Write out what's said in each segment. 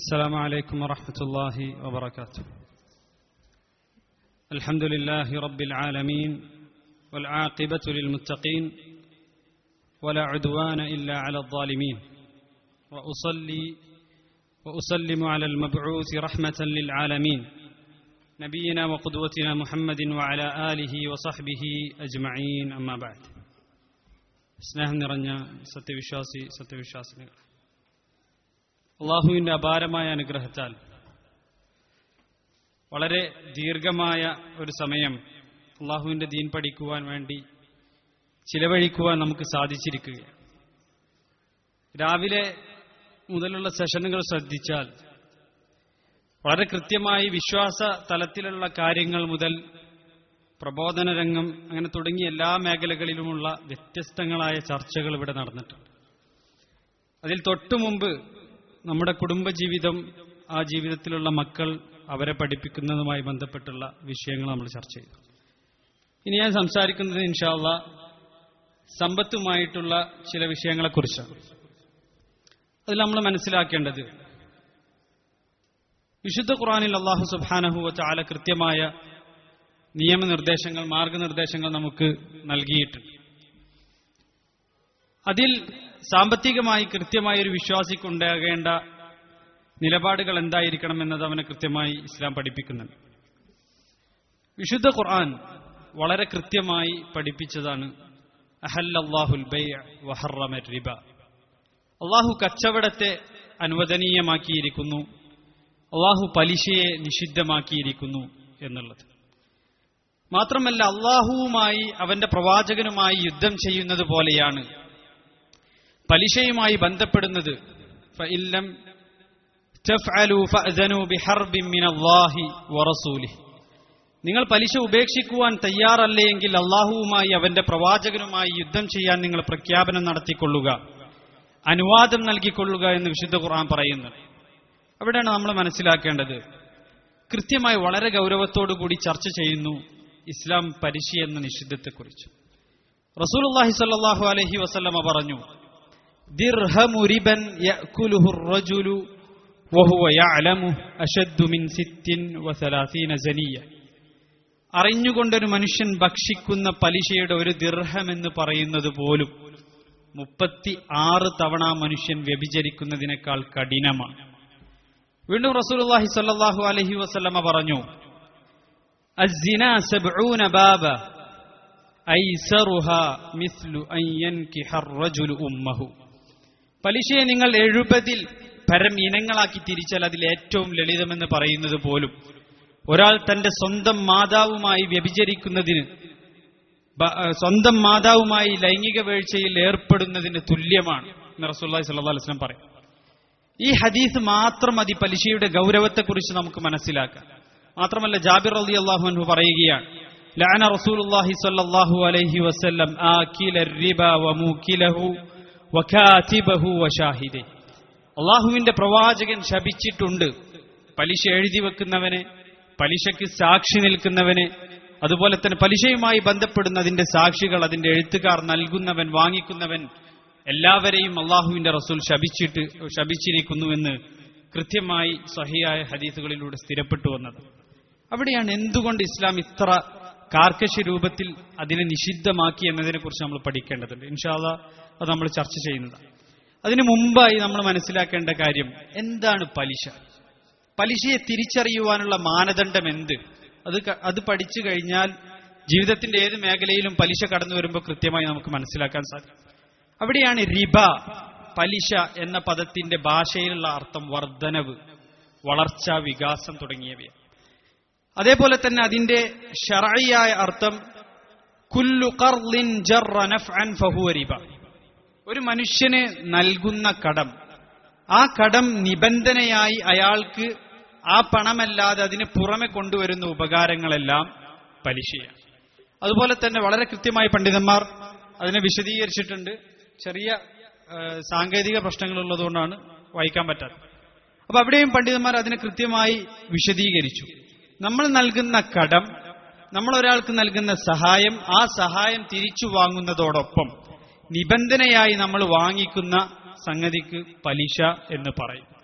السلام عليكم ورحمة الله وبركاته. الحمد لله رب العالمين والعاقبة للمتقين ولا عدوان إلا على الظالمين وأصلي وأسلم على المبعوث رحمة للعالمين نبينا وقدوتنا محمد وعلى آله وصحبه أجمعين أما بعد. സ്നേഹം നിറഞ്ഞ സത്യവിശ്വാസിനികൾ, അള്ളാഹുവിൻ്റെ അപാരമായ അനുഗ്രഹത്താൽ വളരെ ദീർഘമായ ഒരു സമയം അള്ളാഹുവിൻ്റെ ദീൻ പഠിക്കുവാൻ വേണ്ടി ചിലവഴിക്കുവാൻ നമുക്ക് സാധിച്ചിരിക്കുകയാണ്. രാവിലെ മുതലുള്ള സെഷനുകൾ ശ്രദ്ധിച്ചാൽ വളരെ കൃത്യമായി വിശ്വാസ തലത്തിലുള്ള കാര്യങ്ങൾ മുതൽ പ്രബോധന രംഗം അങ്ങനെ തുടങ്ങിയ എല്ലാ മേഖലകളിലുമുള്ള വ്യത്യസ്തങ്ങളായ ചർച്ചകൾ ഇവിടെ നടന്നിട്ടുണ്ട്. അതിൽ തൊട്ടു മുമ്പ് നമ്മുടെ കുടുംബജീവിതം, ആ ജീവിതത്തിലുള്ള മക്കൾ, അവരെ പഠിപ്പിക്കുന്നതുമായി ബന്ധപ്പെട്ടുള്ള വിഷയങ്ങൾ നമ്മൾ ചർച്ച ചെയ്തു. ഇനി ഞാൻ സംസാരിക്കുന്നത് ഇൻഷാ അല്ലാഹ് സമ്പത്തുമായിട്ടുള്ള ചില വിഷയങ്ങളെക്കുറിച്ചാണ്. അതിൽ നമ്മൾ മനസ്സിലാക്കേണ്ടത്, വിശുദ്ധ ഖുർആനിൽ അല്ലാഹു സുബ്ഹാനഹു വ തആല കൃത്യമായ നിയമനിർദ്ദേശങ്ങൾ, മാർഗനിർദ്ദേശങ്ങൾ നമുക്ക് നൽകിയിട്ടുണ്ട്. അതിൽ സാമ്പത്തികമായി കൃത്യമായ ഒരു വിശ്വാസിക്കുണ്ടാകേണ്ട നിലപാടുകൾ എന്തായിരിക്കണം എന്നത് അവനെ കൃത്യമായി ഇസ്ലാം പഠിപ്പിക്കുന്നുണ്ട്. വിശുദ്ധ ഖുർആൻ വളരെ കൃത്യമായി പഠിപ്പിച്ചതാണ് അഹല്ലല്ലാഹുൽ ബൈഅ വഹറമ റിബ. അള്ളാഹു കച്ചവടത്തെ അനുവദനീയമാക്കിയിരിക്കുന്നു, അള്ളാഹു പലിശയെ നിഷിദ്ധമാക്കിയിരിക്കുന്നു എന്നുള്ളത്. മാത്രമല്ല, അള്ളാഹുവുമായി അവന്റെ പ്രവാചകനുമായി യുദ്ധം ചെയ്യുന്നത് പോലെയാണ് പലിശയുമായി ബന്ധപ്പെടുന്നത്. ഫഇല്ലം തഫ്അലു ഫഅ്സനു ബിഹർബിൻ മിനല്ലാഹി വറസൂലിഹി. നിങ്ങൾ പലിശ ഉപേക്ഷിക്കുവാൻ തയ്യാറല്ലെങ്കിൽ അള്ളാഹുവുമായി അവന്റെ പ്രവാചകനുമായി യുദ്ധം ചെയ്യാൻ നിങ്ങൾ പ്രഖ്യാപനം നടത്തിക്കൊള്ളുക, അനുവാദം നൽകിക്കൊള്ളുക എന്ന് വിശുദ്ധ ഖുർആൻ പറയുന്നു. അവിടെയാണ് നമ്മൾ മനസ്സിലാക്കേണ്ടത്. കൃത്യമായി വളരെ ഗൗരവത്തോടുകൂടി ചർച്ച ചെയ്യുന്നു ഇസ്ലാം പലിശ എന്ന നിഷിദ്ധത്തെക്കുറിച്ച്. റസൂലുള്ളാഹി സ്വല്ലല്ലാഹു അലൈഹി വസല്ലമ പറഞ്ഞു, ദിർഹമു റിബൻ യഅകുലുഹു റജുലു വഹുവ യഅലമു അശദ്ദു മിൻ 36 സനിയ. അറിഞ്ഞുകൊണ്ടൊരു മനുഷ്യൻ ഭക്ഷിക്കുന്ന പലിശയുടെ ഒരു ദിർഹം എന്ന് പറയുന്നത് പോലും 36 തവണ മനുഷ്യൻ വ്യഭിചരിക്കുന്നതിനേക്കാൾ കഠിനമാണ്. വീണ്ടും റസൂലുള്ളാഹി സ്വല്ലല്ലാഹു അലൈഹി വസല്ലമ പറഞ്ഞു, അസ്സിനാ 70 ബാബ ഐസറുഹാ മിസ്ലു അൻ യൻകിഹ റജുലു ഉമ്മഹു. പലിശയെ നിങ്ങൾ 70 പരം ഇനങ്ങളാക്കി തിരിച്ചാൽ അതിൽ ഏറ്റവും ലളിതമെന്ന് പറയുന്നത് പോലും ഒരാൾ തന്റെ സ്വന്തം മാതാവുമായി വ്യഭിചരിക്കുന്നതിന്, സ്വന്തം മാതാവുമായി ലൈംഗിക വീഴ്ചയിൽ ഏർപ്പെടുന്നതിന് തുല്യമാണ് എന്ന് റസൂലുള്ളാഹി സ്വല്ലല്ലാഹു അലൈഹി വസല്ലം പറയും. ഈ ഹദീസ് മാത്രം മതി പലിശയുടെ ഗൗരവത്തെക്കുറിച്ച് നമുക്ക് മനസ്സിലാക്കാം. മാത്രമല്ല, ജാബിർ റളിയല്ലാഹു അൻഹു പറയുകയാണ്, ലഅന റസൂലുള്ളാഹി സ്വല്ലല്ലാഹു അലൈഹി വസല്ലം ആകില റിബ വമൂകിലഹു വകാതിബഹു വശാഹിദി. അല്ലാഹുവിന്റെ പ്രവാചകൻ ശപിച്ചിട്ടുണ്ട് പലിശ എഴുതി വെക്കുന്നവനെ, പലിശയ്ക്ക് സാക്ഷി നിൽക്കുന്നവനെ, അതുപോലെ തന്നെ പലിശയുമായി ബന്ധപ്പെടുന്നതിന്റെ സാക്ഷികൾ, അതിന്റെ എഴുത്തുകാർ, നൽകുന്നവൻ, വാങ്ങിക്കുന്നവൻ, എല്ലാവരെയും അള്ളാഹുവിന്റെ റസൂൽ ശപിച്ചിരിക്കുന്നു എന്ന് കൃത്യമായി സ്വഹീഹായ ഹദീസുകളിലൂടെ സ്ഥിരപ്പെട്ടു വന്നത്. അവിടെയാണ് എന്തുകൊണ്ട് ഇസ്ലാം ഇത്ര കാർക്കശ രൂപത്തിൽ അതിനെ നിഷിദ്ധമാക്കി എന്നതിനെ കുറിച്ച് നമ്മൾ പഠിക്കേണ്ടതുണ്ട്. ഇൻഷാ അല്ലാഹ് അത് നമ്മൾ ചർച്ച ചെയ്യുന്നതാണ്. അതിനു മുമ്പായി നമ്മൾ മനസ്സിലാക്കേണ്ട കാര്യം, എന്താണ് പലിശ? പലിശയെ തിരിച്ചറിയുവാനുള്ള മാനദണ്ഡം എന്ത്? അത് പഠിച്ചു കഴിഞ്ഞാൽ ജീവിതത്തിന്റെ ഏത് മേഖലയിലും പലിശ കടന്നു വരുമ്പോൾ കൃത്യമായി നമുക്ക് മനസ്സിലാക്കാൻ സാധിക്കും. അവിടെയാണ് റിബ, പലിശ എന്ന പദത്തിന്റെ ഭാഷയിലുള്ള അർത്ഥം വർധനവ്, വളർച്ച, വികാസം തുടങ്ങിയവയാണ്. അതേപോലെ തന്നെ അതിന്റെ ശർഈയായ അർത്ഥം കുല്ലു ഖർളിൻ ജറ നഫ്അൻ ഫഹുവ റിബ. ഒരു മനുഷ്യന് നൽകുന്ന കടം, ആ കടം നിബന്ധനയായി അയാൾക്ക് ആ പണമല്ലാതെ അതിന് പുറമെ കൊണ്ടുവരുന്ന ഉപകാരങ്ങളെല്ലാം പലിശയാണ്. അതുപോലെ തന്നെ വളരെ കൃത്യമായി പണ്ഡിതന്മാർ അതിനെ വിശദീകരിച്ചിട്ടുണ്ട്. ചെറിയ സാങ്കേതിക പ്രശ്നങ്ങളുള്ളതുകൊണ്ടാണ് വായിക്കാൻ പറ്റാത്തത്. അപ്പൊ അവിടെയും പണ്ഡിതന്മാർ അതിനെ കൃത്യമായി വിശദീകരിച്ചു. നമ്മൾ നൽകുന്ന കടം, നമ്മൾ ഒരാൾക്ക് നൽകുന്ന സഹായം, ആ സഹായം തിരിച്ചു വാങ്ങുന്നതോടൊപ്പം നിബന്ധനയായി നമ്മൾ വാങ്ങിക്കുന്ന സംഗതിക്ക് പലിശ എന്ന് പറയും.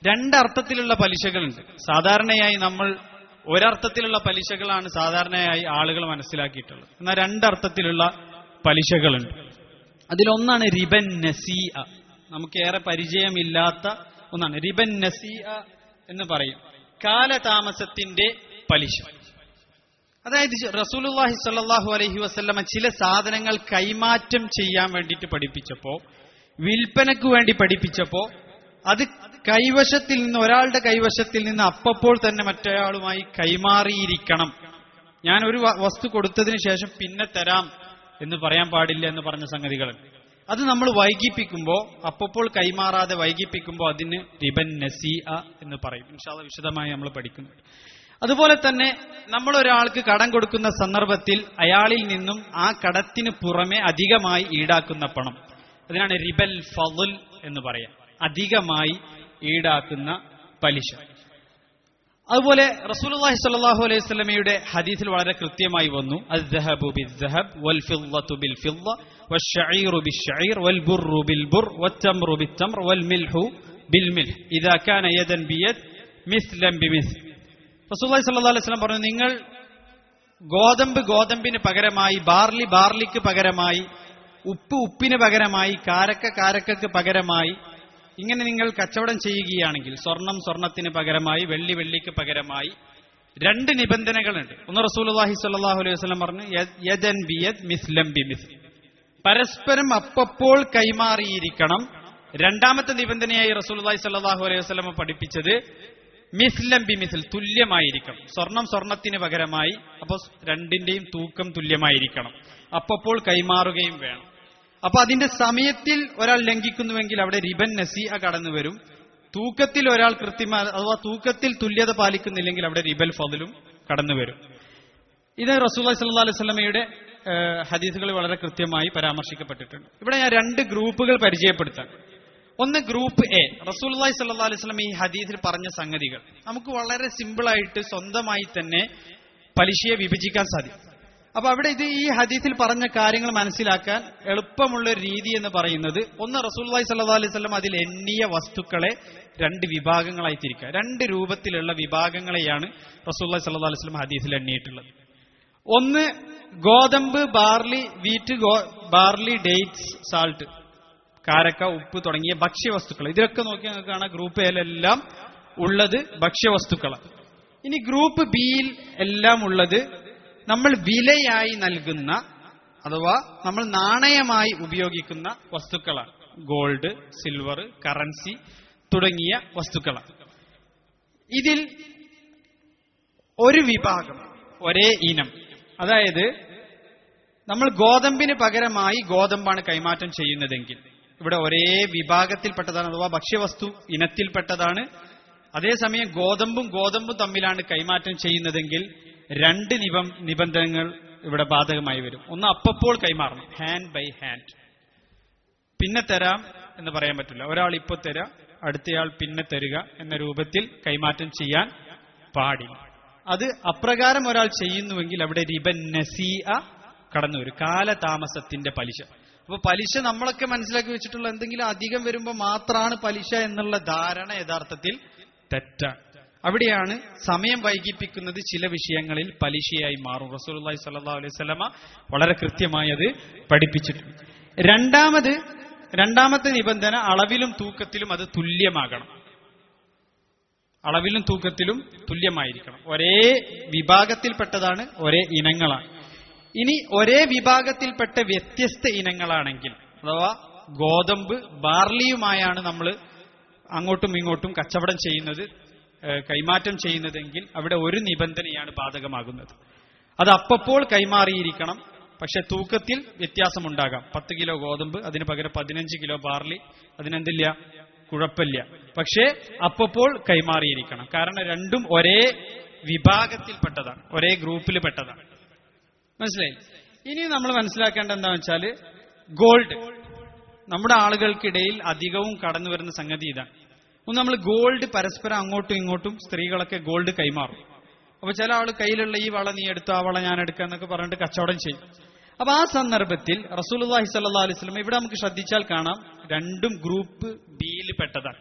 രണ്ടർത്ഥത്തിലുള്ള പലിശകളുണ്ട്. സാധാരണയായി നമ്മൾ ഒരർത്ഥത്തിലുള്ള പലിശകളാണ് സാധാരണയായി ആളുകൾ മനസ്സിലാക്കിയിട്ടുള്ളത്. എന്നാൽ രണ്ടർത്ഥത്തിലുള്ള പലിശകളുണ്ട്. അതിലൊന്നാണ് റിബൻ നസീഅ. നമുക്ക് ഏറെ പരിചയമില്ലാത്ത ഒന്നാണ് റിബൻ നസീഅ എന്ന് പറയും. കാലതാമസത്തിന്റെ പലിശ. അതായത് റസൂലുള്ളാഹി സ്വല്ലല്ലാഹു അലൈഹി വസല്ലമ ചില സാധനങ്ങൾ കൈമാറ്റം ചെയ്യാൻ വേണ്ടിയിട്ട് പഠിപ്പിച്ചപ്പോ, വിൽപ്പനയ്ക്ക് വേണ്ടി പഠിപ്പിച്ചപ്പോ, അത് കൈവശത്തിൽ നിന്ന്, ഒരാളുടെ കൈവശത്തിൽ നിന്ന് അപ്പോൾ തന്നെ മറ്റൊരാളുമായി കൈമാറിയിരിക്കണം. ഞാൻ ഒരു വസ്തു കൊടുത്തതിന് ശേഷം പിന്നെ തരാം എന്ന് പറയാൻ പാടില്ല എന്ന് പറഞ്ഞ സംഗതികൾ. അത് നമ്മൾ വൈകിപ്പിക്കുമ്പോൾ, അപ്പോൾ കൈമാറാതെ വൈകിപ്പിക്കുമ്പോൾ അതിന് റിബൻ നസീഅ എന്ന് പറയും. ഇൻഷാ അല്ലാഹ് വിശദമായി നമ്മൾ പഠിക്കുന്നുണ്ട്. അതുപോലെ തന്നെ നമ്മൾ ഒരാൾക്ക് കടം കൊടുക്കുന്ന സന്ദർഭത്തിൽ അയാളിൽ നിന്നും ആ കടത്തിന് പുറമെ അധികമായി ഈടാക്കുന്ന പണം, അതിനാണ് റിബൽ ഫള് എന്ന് പറയാം. അധികമായി ഈടാക്കുന്ന പലിശ. അതുപോലെ റസൂലുള്ളാഹി സ്വല്ലല്ലാഹു അലൈഹി വസല്ലമയുടെ ഹദീസിൽ വളരെ കൃത്യമായി വന്നു, അസ്സഹബു ബിസ്സഹബ് വൽ ഫിദ്ദതു ബിൽ ഫിദ്ദ വശ്ശഈറു ബിശ്ശഈർ വൽ ബുർറു ബിൽ ബുർ വത്തംറു ബിത്തംർ വൽ മിൽഹു ബിൽ മിൽഹ് ഇദാ കാന യദൻ ബിയദ് മിസ്ലൻ ബിമിസ്ൽ. റസൂലുള്ളാഹി സ്വല്ലല്ലാഹു അലൈഹി വസല്ലം പറഞ്ഞു, നിങ്ങൾ ഗോതമ്പിന് പകരമായി, ബാർലിക്ക് പകരമായി, ഉപ്പിന് പകരമായി, കാരക്കക്ക് പകരമായി, ഇങ്ങനെ നിങ്ങൾ കച്ചവടം ചെയ്യുകയാണെങ്കിൽ, സ്വർണത്തിന് പകരമായി, വെള്ളിക്ക് പകരമായി, രണ്ട് നിബന്ധനകളുണ്ട്. ഒന്ന് റസൂലുള്ളാഹി സ്വല്ലല്ലാഹു അലൈഹി വസല്ലം പറഞ്ഞു, യദൻ ബിയദ് മിസ്ലൻ ബിമിസ്ൽ, പരസ്പരം അപ്പോൾ കൈമാറിയിരിക്കണം. രണ്ടാമത്തെ നിബന്ധനയായി റസൂലുള്ളാഹി സ്വല്ലല്ലാഹു അലൈഹി വസല്ലം പഠിപ്പിച്ചത് മിസ്ലൻ ബിമിസ്ൽ, തുല്യമായിരിക്കണം. സ്വർണത്തിന് പകരമായി, അപ്പോൾ രണ്ടിന്റെയും തൂക്കം തുല്യമായിരിക്കണം. അപ്പോൾ കൈമാറുകയും വേണം. അപ്പൊ അതിന്റെ സമയത്തിൽ ഒരാൾ ലംഘിക്കുന്നുവെങ്കിൽ അവിടെ റിബൻ നസീഅ കടന്നു വരും. തൂക്കത്തിൽ ഒരാൾ കൃത്യമായി, അഥവാ തൂക്കത്തിൽ തുല്യത പാലിക്കുന്നില്ലെങ്കിൽ അവിടെ റിബൽ ഫദ്ലും കടന്നു വരും. ഇത് റസൂലുള്ളാഹി സ്വല്ലല്ലാഹു അലൈഹി വസല്ലമയുടെ ഹദീസുകളിൽ വളരെ കൃത്യമായി പരാമർശിക്കപ്പെട്ടിട്ടുണ്ട്. ഇവിടെ ഞാൻ രണ്ട് ഗ്രൂപ്പുകൾ പരിചയപ്പെടുത്താം. ഒന്ന് ഗ്രൂപ്പ് എ. റസൂലുള്ളാഹി സ്വല്ലല്ലാഹു അലൈഹി വസല്ലം ഈ ഹദീസിൽ പറഞ്ഞ സംഗതികൾ നമുക്ക് വളരെ സിമ്പിളായിട്ട് സ്വന്തമായി തന്നെ പലിശയെ വിഭജിക്കാൻ സാധിക്കും. അപ്പൊ അവിടെ ഈ ഹദീസിൽ പറഞ്ഞ കാര്യങ്ങൾ മനസ്സിലാക്കാൻ എളുപ്പമുള്ള രീതി എന്ന് പറയുന്നത്, ഒന്ന് റസൂലുള്ളാഹി സ്വല്ലല്ലാഹു അലൈഹി വസല്ലം അതിൽ എണ്ണിയ വസ്തുക്കളെ രണ്ട് വിഭാഗങ്ങളായി തിരിക്കുക. രണ്ട് രൂപത്തിലുള്ള വിഭാഗങ്ങളെയാണ് റസൂലുള്ളാഹി സ്വല്ലല്ലാഹു അലൈഹി വസല്ലം ഹദീസിൽ എണ്ണിയിട്ടുള്ളത്. ഒന്ന് ഗോതമ്പ്, barley, wheat, barley, dates, salt, കാരക്ക, ഉപ്പ് തുടങ്ങിയ ഭക്ഷ്യവസ്തുക്കൾ. ഇതിലൊക്കെ നോക്കിയാൽ നിങ്ങൾക്ക് കാണാം ഗ്രൂപ്പ് എല്ലാം ഉള്ളത് ഭക്ഷ്യവസ്തുക്കളാണ്. ഇനി ഗ്രൂപ്പ് ബിയിൽ എല്ലാം ഉള്ളത് നമ്മൾ വിലയായി നൽകുന്ന, അഥവാ നമ്മൾ നാണയമായി ഉപയോഗിക്കുന്ന വസ്തുക്കളാണ്. ഗോൾഡ്, സിൽവർ, കറൻസി തുടങ്ങിയ വസ്തുക്കളാണ്. ഇതിൽ ഒരു വിഭാഗം, ഒരേ ഇനം, അതായത് നമ്മൾ ഗോതമ്പിന് പകരമായി ഗോതമ്പാണ് കൈമാറ്റം ചെയ്യുന്നതെങ്കിൽ ഇവിടെ ഒരേ വിഭാഗത്തിൽപ്പെട്ടതാണ്, അഥവാ ഭക്ഷ്യവസ്തു ഇനത്തിൽപ്പെട്ടതാണ്. അതേസമയം ഗോതമ്പും തമ്മിലാണ് കൈമാറ്റം ചെയ്യുന്നതെങ്കിൽ രണ്ട് നിബന്ധനകൾ ഇവിടെ ബാധകമായി വരും. ഒന്ന് അപ്പോൾ കൈമാറണം, ഹാൻഡ് ബൈ ഹാൻഡ്. പിന്നെ തരാം എന്ന് പറയാൻ പറ്റില്ല. ഒരാൾ ഇപ്പോൾ തരാം, അടുത്തയാൾ പിന്നെ തരിക എന്ന രൂപത്തിൽ കൈമാറ്റം ചെയ്യാൻ പാടില്ല. അത് അപ്രകാരം ഒരാൾ ചെയ്യുന്നുവെങ്കിൽ അവിടെ റിബൻ നസീഅ കടന്നു വരും, കാലതാമസത്തിന്റെ പലിശ. അപ്പൊ പലിശ നമ്മളൊക്കെ മനസ്സിലാക്കി വെച്ചിട്ടുള്ള എന്തെങ്കിലും അധികം വരുമ്പോൾ മാത്രമാണ് പലിശ എന്നുള്ള ധാരണ യഥാർത്ഥത്തിൽ തെറ്റാണ്. അവിടെയാണ് സമയം വൈകിപ്പിക്കുന്നത് ചില വിഷയങ്ങളിൽ പലിശയായി മാറും. റസൂലുള്ളാഹി സ്വല്ലല്ലാഹു അലൈഹി വസല്ലമ വളരെ കൃത്യമായി അത് പഠിപ്പിച്ചിട്ടുണ്ട്. രണ്ടാമത്തെ നിബന്ധന, അളവിലും തൂക്കത്തിലും അത് തുല്യമാകണം. അളവിലും തൂക്കത്തിലും തുല്യമായിരിക്കണം. ഒരേ വിഭാഗത്തിൽപ്പെട്ടതാണ്, ഒരേ ഇനങ്ങളാണ്. ഇനി ഒരേ വിഭാഗത്തിൽപ്പെട്ട വ്യത്യസ്ത ഇനങ്ങളാണെങ്കിൽ, അഥവാ ഗോതമ്പ്, ബാർലിയുമായാണ് നമ്മൾ അങ്ങോട്ടും ഇങ്ങോട്ടും കച്ചവടം ചെയ്യുന്നത്, കൈമാറ്റം ചെയ്യുന്നതെങ്കിൽ അവിടെ ഒരു നിബന്ധനയാണ് ബാധകമാകുന്നത്. അത് അപ്പോൾ കൈമാറിയിരിക്കണം. പക്ഷെ തൂക്കത്തിൽ വ്യത്യാസമുണ്ടാകാം. 10 കിലോ ഗോതമ്പ്, അതിന് പകരം 15 കിലോ ബാർലി, അതിനെന്തില്ല, കുഴപ്പമില്ല. പക്ഷേ അപ്പോൾ കൈമാറിയിരിക്കണം. കാരണം രണ്ടും ഒരേ വിഭാഗത്തിൽപ്പെട്ടതാണ്, ഒരേ ഗ്രൂപ്പിൽ പെട്ടതാണ്. മനസ്സിലായി? ഇനി നമ്മൾ മനസ്സിലാക്കേണ്ട എന്താണെന്ന് വെച്ചാൽ, ഗോൾഡ് നമ്മുടെ ആളുകൾക്കിടയിൽ അധികവും കടന്നു വരുന്ന സംഗതി ഇതാണ്. ഒന്ന്, നമ്മൾ ഗോൾഡ് പരസ്പരം അങ്ങോട്ടും ഇങ്ങോട്ടും സ്ത്രീകളൊക്കെ ഗോൾഡ് കൈമാറും. അപ്പൊ ചില ആൾ കയ്യിലുള്ള ഈ വള നീ എടുത്തു, ആ വള ഞാൻ എടുക്കുക എന്നൊക്കെ പറഞ്ഞിട്ട് കച്ചവടം ചെയ്യും. അപ്പൊ ആ സന്ദർഭത്തിൽ റസൂലുള്ളാഹി സ്വല്ലല്ലാഹു അലൈഹി വസല്ലം ഇവിടെ നമുക്ക് ശ്രദ്ധിച്ചാൽ കാണാം, രണ്ടും ഗ്രൂപ്പ് ബിയിൽ പെട്ടതാണ്.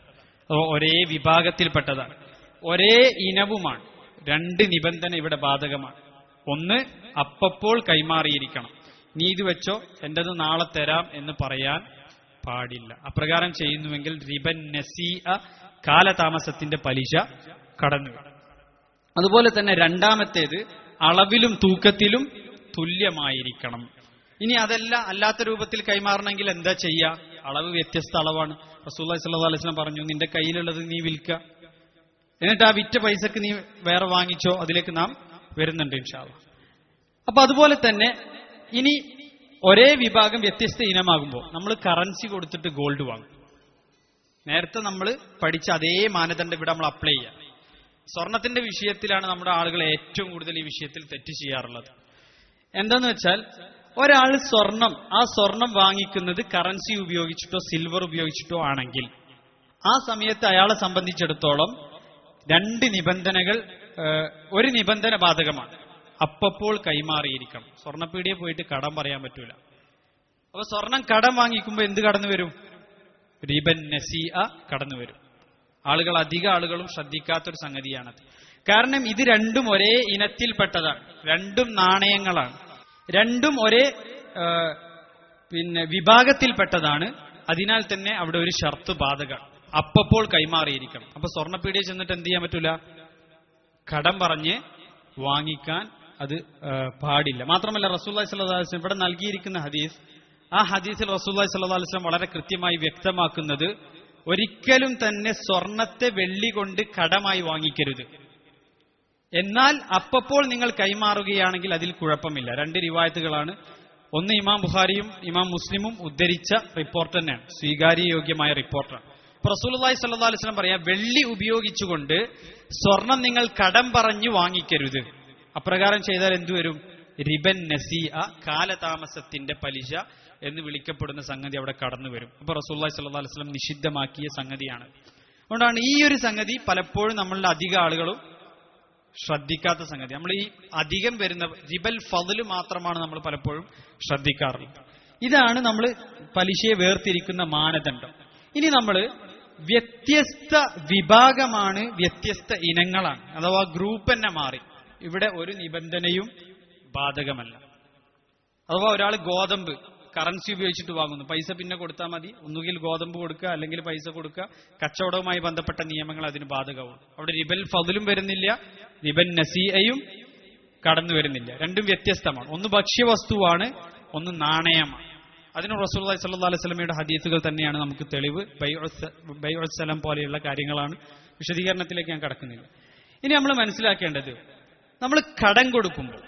ഒരേ വിഭാഗത്തിൽപ്പെട്ടതാണ്, ഒരേ ഇനവുമാണ്. 2 നിബന്ധന ഇവിടെ ബാധകമാണ്. ഒന്ന്, അപ്പപ്പോൾ കൈമാറിയിരിക്കണം. നീ ഇത് വെച്ചോ, എന്റേത് നാളെ തരാം എന്ന് പറയാൻ പാടില്ല. അപ്രകാരം ചെയ്യുന്നുവെങ്കിൽ റിബൻ നസീഅ, കാലതാമസത്തിന്റെ പലിശ കടന്നു. അതുപോലെ തന്നെ രണ്ടാമത്തേത്, അളവിലും തൂക്കത്തിലും തുല്യമായിരിക്കണം. ഇനി അതല്ല, അല്ലാത്ത രൂപത്തിൽ കൈമാറണമെങ്കിൽ എന്താ ചെയ്യുക? അളവ് വ്യത്യസ്ത അളവാണ്. റസൂലുള്ളാഹി സ്വല്ലല്ലാഹു അലൈഹി വസല്ലം പറഞ്ഞു, നിന്റെ കയ്യിലുള്ളത് നീ വിൽക്കുക, എന്നിട്ട് ആ വിറ്റ പൈസക്ക് നീ വേറെ വാങ്ങിച്ചോ. അതിലേക്ക് നാം വരുന്നുണ്ട് ഇൻഷാ അല്ലാഹ്. അപ്പൊ അതുപോലെ തന്നെ ഇനി ഒരേ വിഭാഗം വ്യത്യസ്ത ഇനമാകുമ്പോൾ നമ്മൾ കറൻസി കൊടുത്തിട്ട് ഗോൾഡ് വാങ്ങും. നേരത്തെ നമ്മൾ പഠിച്ച അതേ മാനദണ്ഡം ഇവിടെ നമ്മൾ അപ്ലൈ ചെയ്യാം. സ്വർണത്തിന്റെ വിഷയത്തിലാണ് നമ്മുടെ ആളുകൾ ഏറ്റവും കൂടുതൽ ഈ വിഷയത്തിൽ തെറ്റ് ചെയ്യാറുള്ളത്. എന്താന്ന് വെച്ചാൽ, ഒരാൾ ആ സ്വർണം വാങ്ങിക്കുന്നത് കറൻസി ഉപയോഗിച്ചിട്ടോ സിൽവർ ഉപയോഗിച്ചിട്ടോ ആണെങ്കിൽ ആ സമയത്ത് അയാളെ സംബന്ധിച്ചിടത്തോളം 2 നിബന്ധനകൾ, ഒരു നിബന്ധന ബാധകമാണ്. അപ്പപ്പോൾ കൈമാറിയിരിക്കണം. സ്വർണ്ണപ്പീടിയെ പോയിട്ട് കടം പറയാൻ പറ്റൂല. അപ്പൊ സ്വർണം കടം വാങ്ങിക്കുമ്പോൾ എന്ത് കടന്നു വരും? റിബൻ നസീഅ കടന്നു വരും. അധിക ആളുകളും ശ്രദ്ധിക്കാത്തൊരു സംഗതിയാണത്. കാരണം ഇത് രണ്ടും ഒരേ ഇനത്തിൽപ്പെട്ടതാണ്, 2 നാണയങ്ങളാണ്, 2 ഒരേ വിഭാഗത്തിൽപ്പെട്ടതാണ്. അതിനാൽ തന്നെ അവിടെ ഒരു ഷർത്ത് ബാധകമാണ്, അപ്പപ്പോൾ കൈമാറിയിരിക്കണം. അപ്പൊ സ്വർണ്ണപ്പീടിയെ ചെന്നിട്ട് എന്ത് ചെയ്യാൻ പറ്റൂല? കടം പറഞ്ഞ് വാങ്ങിക്കാൻ അത് പാടില്ല. മാത്രമല്ല റസൂലുള്ളാഹി സ്വല്ലല്ലാഹു അലൈഹി വസല്ലം ഇവിടെ നൽകിയിരിക്കുന്ന ഹദീസ്, ആ ഹദീസിൽ റസൂലുള്ളാഹി സ്വല്ലല്ലാഹു അലൈഹി വസല്ലം വളരെ കൃത്യമായി വ്യക്തമാക്കുന്നത്, ഒരിക്കലും തന്നെ സ്വർണത്തെ വെള്ളി കൊണ്ട് കടമായി വാങ്ങിക്കരുത്. എന്നാൽ അപ്പപ്പോൾ നിങ്ങൾ കൈമാറുകയാണെങ്കിൽ അതിൽ കുഴപ്പമില്ല. 2 റിവായത്തുകളാണ്. ഒന്ന് ഇമാം ബുഖാരിയും ഇമാം മുസ്ലിമും ഉദ്ധരിച്ച റിപ്പോർട്ട് തന്നെയാണ്, സ്വീകാര്യയോഗ്യമായ റിപ്പോർട്ടാണ്. റസൂലുള്ളാഹി സ്വല്ലല്ലാഹു അലൈഹി വസല്ലം പറയാ, വെള്ളി ഉപയോഗിച്ചുകൊണ്ട് സ്വർണം നിങ്ങൾ കടം പറഞ്ഞു വാങ്ങിക്കരുത്. അപ്രകാരം ചെയ്താൽ എന്തുവരും? റിബൻ നസീഅ, കാലതാമസത്തിന്റെ പലിശ എന്ന് വിളിക്കപ്പെടുന്ന സംഗതി അവിടെ കടന്നു വരും. അപ്പൊ റസൂലുള്ളാഹി സ്വല്ലല്ലാഹു അലൈഹി വസല്ലം നിഷിദ്ധമാക്കിയ സംഗതിയാണ്. അതുകൊണ്ടാണ് ഈ ഒരു സംഗതി പലപ്പോഴും നമ്മളുടെ അധിക ആളുകളും ശ്രദ്ധിക്കാത്ത സംഗതി. നമ്മൾ ഈ അധികം വരുന്ന റിബൽ ഫദ്ല് മാത്രമാണ് നമ്മൾ പലപ്പോഴും ശ്രദ്ധിക്കാറുള്ളത്. ഇതാണ് നമ്മൾ പലിശയെ വേർതിരിക്കുന്ന മാനദണ്ഡം. ഇനി നമ്മൾ വ്യത്യസ്ത വിഭാഗമാണ്, വ്യത്യസ്ത ഇനങ്ങളാണ്, അഥവാ ഗ്രൂപ്പ് തന്നെ മാറി. ഇവിടെ ഒരു നിബന്ധനയും ബാധകമല്ല. അഥവാ ഒരാൾ ഗോതമ്പ് കറൻസി ഉപയോഗിച്ചിട്ട് വാങ്ങുന്നു, പൈസ പിന്നെ കൊടുത്താൽ മതി, ഒന്നുകിൽ ഗോതമ്പ് കൊടുക്കുക അല്ലെങ്കിൽ പൈസ കൊടുക്കുക, കച്ചവടവുമായി ബന്ധപ്പെട്ട നിയമങ്ങൾ അതിന് ബാധകവും. അവിടെ റിബൽ ഫദ്ലും വരുന്നില്ല, റിബൻ നസീഅയും കടന്നു വരുന്നില്ല. 2 വ്യത്യസ്തമാണ്. ഒന്ന് ഭക്ഷ്യവസ്തുവാണ്, ഒന്ന് നാണയമാണ്. അതിന് റസൂലുള്ളാഹി സ്വല്ലല്ലാഹു അലൈഹി വസല്ലമയുടെ ഹദീസുകൾ തന്നെയാണ് നമുക്ക് തെളിവ്. ബൈഉസ് സലം പോലെയുള്ള കാര്യങ്ങളാണ്. വിശദീകരണത്തിലേക്ക് ഞാൻ കടക്കുന്നില്ല. ഇനി നമ്മൾ മനസ്സിലാക്കേണ്ടത്, നമ്മൾ കടം കൊടുക്കുമ്പോൾ,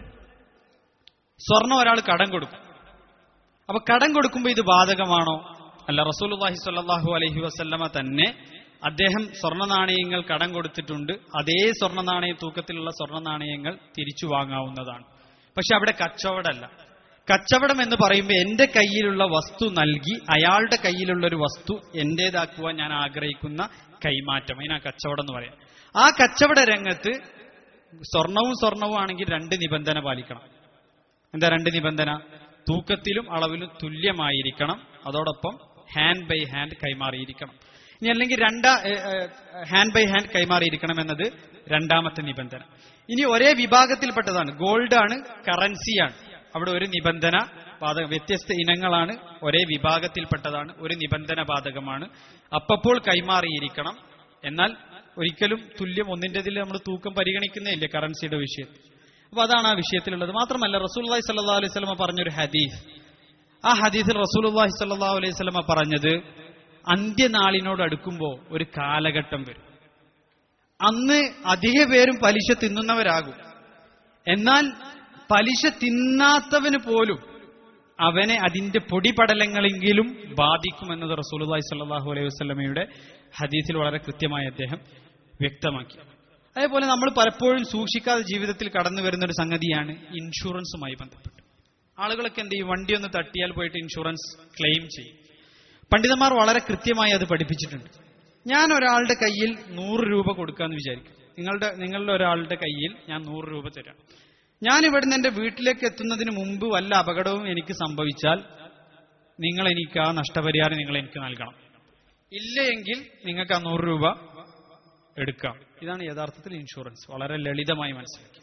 സ്വർണം ഒരാൾ കടം കൊടുക്കും, അപ്പൊ കടം കൊടുക്കുമ്പോൾ ഇത് ബാധകമാണോ? അല്ല. റസൂലുള്ളാഹി സ്വല്ലല്ലാഹു അലൈഹി വസല്ലമ തന്നെ അദ്ദേഹം സ്വർണ്ണ നാണയങ്ങൾ കടം കൊടുത്തിട്ടുണ്ട്. അതേ സ്വർണ്ണ നാണയ തൂക്കത്തിലുള്ള സ്വർണ്ണ നാണയങ്ങൾ തിരിച്ചു വാങ്ങാവുന്നതാണ്. പക്ഷെ അവിടെ കച്ചവടമല്ല. കച്ചവടം എന്ന് പറയുമ്പോൾ എന്റെ കയ്യിലുള്ള വസ്തു നൽകി അയാളുടെ കയ്യിലുള്ള ഒരു വസ്തു എന്റേതാക്കുവാൻ ഞാൻ ആഗ്രഹിക്കുന്ന കൈമാറ്റം, അതിനാ കച്ചവടം എന്ന് പറയാം. ആ കച്ചവട രംഗത്ത് സ്വർണവും ആണെങ്കിൽ 2 നിബന്ധന പാലിക്കണം. എന്താ 2 നിബന്ധന? തൂക്കത്തിലും അളവിലും തുല്യമായിരിക്കണം. അതോടൊപ്പം ഹാൻഡ് ബൈ ഹാൻഡ് കൈമാറിയിരിക്കണം. ഇനി അല്ലെങ്കിൽ ഹാൻഡ് ബൈ ഹാൻഡ് കൈമാറിയിരിക്കണം എന്നത് രണ്ടാമത്തെ നിബന്ധന. ഇനി ഒരേ വിഭാഗത്തിൽപ്പെട്ടതാണ്, ഗോൾഡ് ആണ്, കറൻസിയാണ്. അവിടെ ഒരു നിബന്ധന ബാധകം. വ്യത്യസ്ത ഇനങ്ങളാണ്, ഒരേ വിഭാഗത്തിൽപ്പെട്ടതാണ്, ഒരു നിബന്ധന ബാധകമാണ്. അപ്പപ്പോൾ കൈമാറിയിരിക്കണം. എന്നാൽ ഒരിക്കലും തുല്യം ഒന്നിൻ്റെതിൽ നമ്മൾ തൂക്കം പരിഗണിക്കുന്നേ ഇല്ല കറൻസിയുടെ വിഷയത്തിൽ. അപ്പൊ അതാണ് ആ വിഷയത്തിലുള്ളത്. മാത്രമല്ല റസൂലുള്ളാഹി സ്വല്ലല്ലാഹു അലൈഹി വസല്ലമ പറഞ്ഞൊരു ഹദീസ്, ആ ഹദീസിൽ റസൂലുള്ളാഹി സ്വല്ലല്ലാഹു അലൈഹി വസല്ലമ പറഞ്ഞത്, അന്ത്യനാളിനോട് അടുക്കുമ്പോൾ ഒരു കാലഘട്ടം വരും, അന്ന് അധിക പേരും പലിശ തിന്നുന്നവരാകും. എന്നാൽ പലിശ തിന്നാത്തവന് പോലും അവനെ അതിന്റെ പൊടിപടലങ്ങളെങ്കിലും ബാധിക്കുമെന്നത് റസൂലുള്ളാഹി സ്വല്ലല്ലാഹു അലൈഹി വസല്ലമയുടെ ഹദീസിൽ വളരെ കൃത്യമായി അദ്ദേഹം വ്യക്തമാക്കി. അതേപോലെ നമ്മൾ പലപ്പോഴും സൂക്ഷിക്കാതെ ജീവിതത്തിൽ കടന്നു വരുന്ന ഒരു സംഗതിയാണ് ഇൻഷുറൻസുമായി ബന്ധപ്പെട്ട്. ആളുകളൊക്കെ എന്ത് ചെയ്യും? വണ്ടി ഒന്ന് തട്ടിയാൽ പോയിട്ട് ഇൻഷുറൻസ് ക്ലെയിം ചെയ്യും. പണ്ഡിതന്മാർ വളരെ കൃത്യമായി അത് പഠിപ്പിച്ചിട്ടുണ്ട്. ഞാൻ ഒരാളുടെ കയ്യിൽ 100 രൂപ കൊടുക്കാന്ന് വിചാരിക്കും. നിങ്ങളുടെ ഒരാളുടെ കയ്യിൽ ഞാൻ 100 രൂപ തരാം. ഞാൻ ഇവിടുന്ന് എന്റെ വീട്ടിലേക്ക് എത്തുന്നതിന് മുമ്പ് വല്ല അപകടവും എനിക്ക് സംഭവിച്ചാൽ നിങ്ങൾ എനിക്ക് ആ നഷ്ടപരിഹാരം നിങ്ങൾ എനിക്ക് നൽകണം. ഇല്ലയെങ്കിൽ നിങ്ങൾക്ക് ആ 100 രൂപ എടുക്കാം. ഇതാണ് യഥാർത്ഥത്തിൽ ഇൻഷുറൻസ്. വളരെ ലളിതമായി മനസ്സിലാക്കി.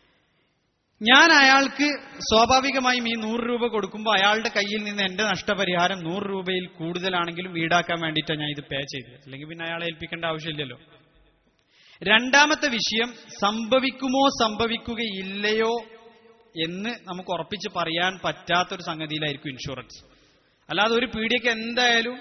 ഞാൻ അയാൾക്ക് സ്വാഭാവികമായും ഈ 100 രൂപ കൊടുക്കുമ്പോൾ അയാളുടെ കയ്യിൽ നിന്ന് എന്റെ നഷ്ടപരിഹാരം 100 രൂപയിൽ കൂടുതലാണെങ്കിലും ഈടാക്കാൻ വേണ്ടിയിട്ടാണ് ഞാൻ ഇത് പേ ചെയ്തത്. അല്ലെങ്കിൽ പിന്നെ അയാളെ ഏൽപ്പിക്കേണ്ട ആവശ്യമില്ലല്ലോ. രണ്ടാമത്തെ വിഷയം, സംഭവിക്കുമോ സംഭവിക്കുകയില്ലയോ എന്ന് നമുക്ക് ഉറപ്പിച്ച് പറയാൻ പറ്റാത്തൊരു സംഗതിയിലായിരിക്കും ഇൻഷുറൻസ്. അല്ലാതെ ഒരു പീഡിയക്ക് എന്തായാലും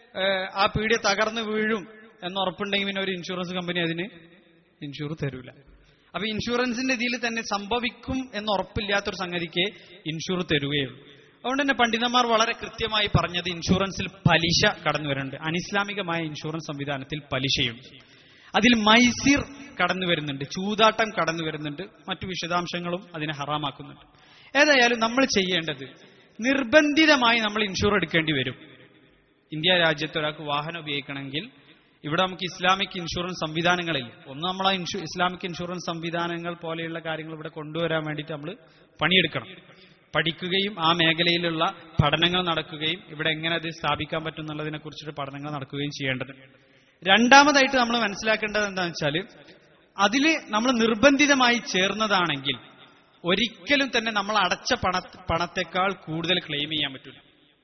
ആ പീഡിയ തകർന്നു വീഴും എന്ന് ഉറപ്പുണ്ടെങ്കിൽ പിന്നെ ഒരു ഇൻഷുറൻസ് കമ്പനി അതിന് ഇൻഷുർ തരൂല. അപ്പൊ ഇൻഷുറൻസിന്റെ ഇതിൽ തന്നെ സംഭവിക്കും എന്ന് ഉറപ്പില്ലാത്തൊരു സംഗതിക്ക് ഇൻഷുർ തരുകയുള്ളൂ. അതുകൊണ്ട് തന്നെ പണ്ഡിതന്മാർ വളരെ കൃത്യമായി പറഞ്ഞത് ഇൻഷുറൻസിൽ പലിശ കടന്നു വരുന്നുണ്ട്. അനിസ്ലാമികമായ ഇൻഷുറൻസ് സംവിധാനത്തിൽ പലിശയുണ്ട്. അതിൽ മൈസിർ കടന്നു വരുന്നുണ്ട്, ചൂതാട്ടം കടന്നു വരുന്നുണ്ട്, മറ്റു വിശദാംശങ്ങളും അതിനെ ഹറാമാക്കുന്നുണ്ട്. ഏതായാലും നമ്മൾ ചെയ്യേണ്ടത്, നിർബന്ധിതമായി നമ്മൾ ഇൻഷുർ എടുക്കേണ്ടി വരും. ഇന്ത്യ രാജ്യത്ത് ഒരാൾക്ക് വാഹനം ഉപയോഗിക്കണമെങ്കിൽ ഇവിടെ നമുക്ക് ഇസ്ലാമിക് ഇൻഷുറൻസ് സംവിധാനങ്ങളില്ല. ഒന്ന്, നമ്മൾ ആ ഇസ്ലാമിക് ഇൻഷുറൻസ് സംവിധാനങ്ങൾ പോലെയുള്ള കാര്യങ്ങൾ ഇവിടെ കൊണ്ടുവരാൻ വേണ്ടിയിട്ട് നമ്മൾ പണിയെടുക്കണം, പഠിക്കുകയും ആ മേഖലയിലുള്ള പഠനങ്ങൾ നടക്കുകയും ഇവിടെ എങ്ങനെ അത് സ്ഥാപിക്കാൻ പറ്റും എന്നുള്ളതിനെ കുറിച്ചിട്ട് പഠനങ്ങൾ നടക്കുകയും ചെയ്യേണ്ടത്. രണ്ടാമതായിട്ട് നമ്മൾ മനസ്സിലാക്കേണ്ടത് എന്താണെന്ന് വെച്ചാൽ, അതിൽ നമ്മൾ നിർബന്ധിതമായി ചേർന്നതാണെങ്കിൽ ഒരിക്കലും തന്നെ നമ്മൾ അടച്ച പണത്തെക്കാൾ കൂടുതൽ ക്ലെയിം ചെയ്യാൻ പറ്റില്ല.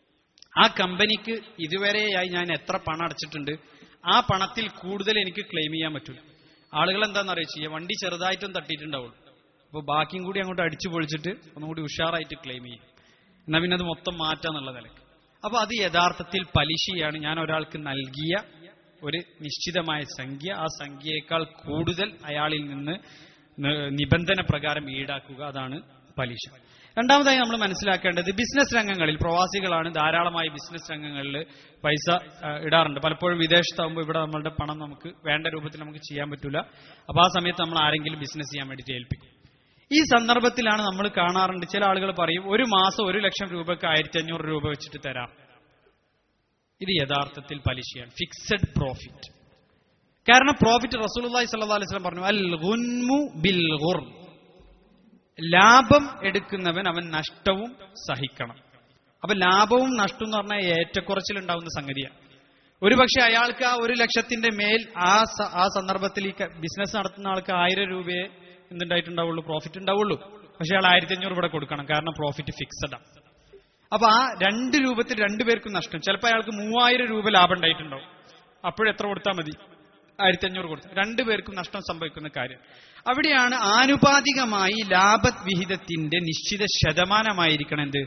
ആ കമ്പനിക്ക് ഇതുവരെയായി ഞാൻ എത്ര പണം അടച്ചിട്ടുണ്ട്, ആ പണത്തിൽ കൂടുതൽ എനിക്ക് ക്ലെയിം ചെയ്യാൻ പറ്റില്ല. ആളുകൾ എന്താണെന്ന് അറിയിച്ചു, വണ്ടി ചെറുതായിട്ടും തട്ടിയിട്ടുണ്ടാവുള്ളൂ, അപ്പോൾ ബാക്കിയും കൂടി അങ്ങോട്ട് അടിച്ചു പൊളിച്ചിട്ട് ഒന്നുകൂടി ഉഷാറായിട്ട് ക്ലെയിം ചെയ്യും, എന്നാൽ പിന്നെ അത് മൊത്തം മാറ്റാന്നുള്ള നിലക്ക്. അപ്പൊ അത് യഥാർത്ഥത്തിൽ പലിശയാണ്. ഞാൻ ഒരാൾക്ക് നൽകിയ ഒരു നിശ്ചിതമായ സംഖ്യ, ആ സംഖ്യയേക്കാൾ കൂടുതൽ അയാളിൽ നിന്ന് നിബന്ധന പ്രകാരം ഈടാക്കുക, അതാണ് പലിശ. രണ്ടാമതായി നമ്മൾ മനസ്സിലാക്കേണ്ടത്, ബിസിനസ് രംഗങ്ങളിൽ പ്രവാസികളാണ് ധാരാളമായി ബിസിനസ് രംഗങ്ങളിൽ പൈസ ഇടാറുണ്ട്. പലപ്പോഴും വിദേശത്താകുമ്പോൾ ഇവിടെ നമ്മളുടെ പണം നമുക്ക് വേണ്ട രൂപത്തിൽ നമുക്ക് ചെയ്യാൻ പറ്റൂല. അപ്പൊ ആ സമയത്ത് നമ്മൾ ആരെങ്കിലും ബിസിനസ് ചെയ്യാൻ വേണ്ടിയിട്ട് ഏൽപ്പിക്കും. ഈ സന്ദർഭത്തിലാണ് നമ്മൾ കാണാറുണ്ട്, ചില ആളുകൾ പറയും, ഒരു മാസം 1 ലക്ഷം രൂപയ്ക്ക് 1500 രൂപ വെച്ചിട്ട് തരാം. ഇത് യഥാർത്ഥത്തിൽ പലിശയാണ്, ഫിക്സഡ് പ്രോഫിറ്റ്. കാരണം പ്രോഫിറ്റ് റസൂലുള്ളാഹി സ്വല്ലല്ലാഹു അലൈഹി വസല്ലം പറഞ്ഞു, അൽ ഗുൻമു ബിൽ ഗുർം, ലാഭം എടുക്കുന്നവൻ അവൻ നഷ്ടവും സഹിക്കണം. അപ്പൊ ലാഭവും നഷ്ടവും എന്ന് പറഞ്ഞാൽ ഏറ്റക്കുറച്ചിലുണ്ടാവുന്ന സംഗതിയാണ്. ഒരുപക്ഷെ അയാൾക്ക് ആ 1 ലക്ഷത്തിന്റെ മേൽ ആ സന്ദർഭത്തിൽ ഈ ബിസിനസ് നടത്തുന്ന ആൾക്ക് 1000 രൂപയെ എന്തുണ്ടായിട്ടുണ്ടാവുള്ളൂ, പ്രോഫിറ്റ് ഉണ്ടാവുള്ളൂ. പക്ഷെ അയാൾ 1500 ഇവിടെ കൊടുക്കണം, കാരണം പ്രോഫിറ്റ് ഫിക്സഡാണ്. അപ്പൊ ആ 2 രൂപത്തിൽ 2 പേർക്കും നഷ്ടം. ചിലപ്പോൾ അയാൾക്ക് 3000 രൂപ ലാഭം ഉണ്ടായിട്ടുണ്ടാവും, അപ്പോഴെത്ര കൊടുത്താൽ മതി, 1500 കൊടുത്തു. 2 പേർക്കും നഷ്ടം സംഭവിക്കുന്ന കാര്യം. അവിടെയാണ് ആനുപാതികമായി ലാഭവിഹിതത്തിന്റെ നിശ്ചിത ശതമാനമായിരിക്കണം എന്ത്,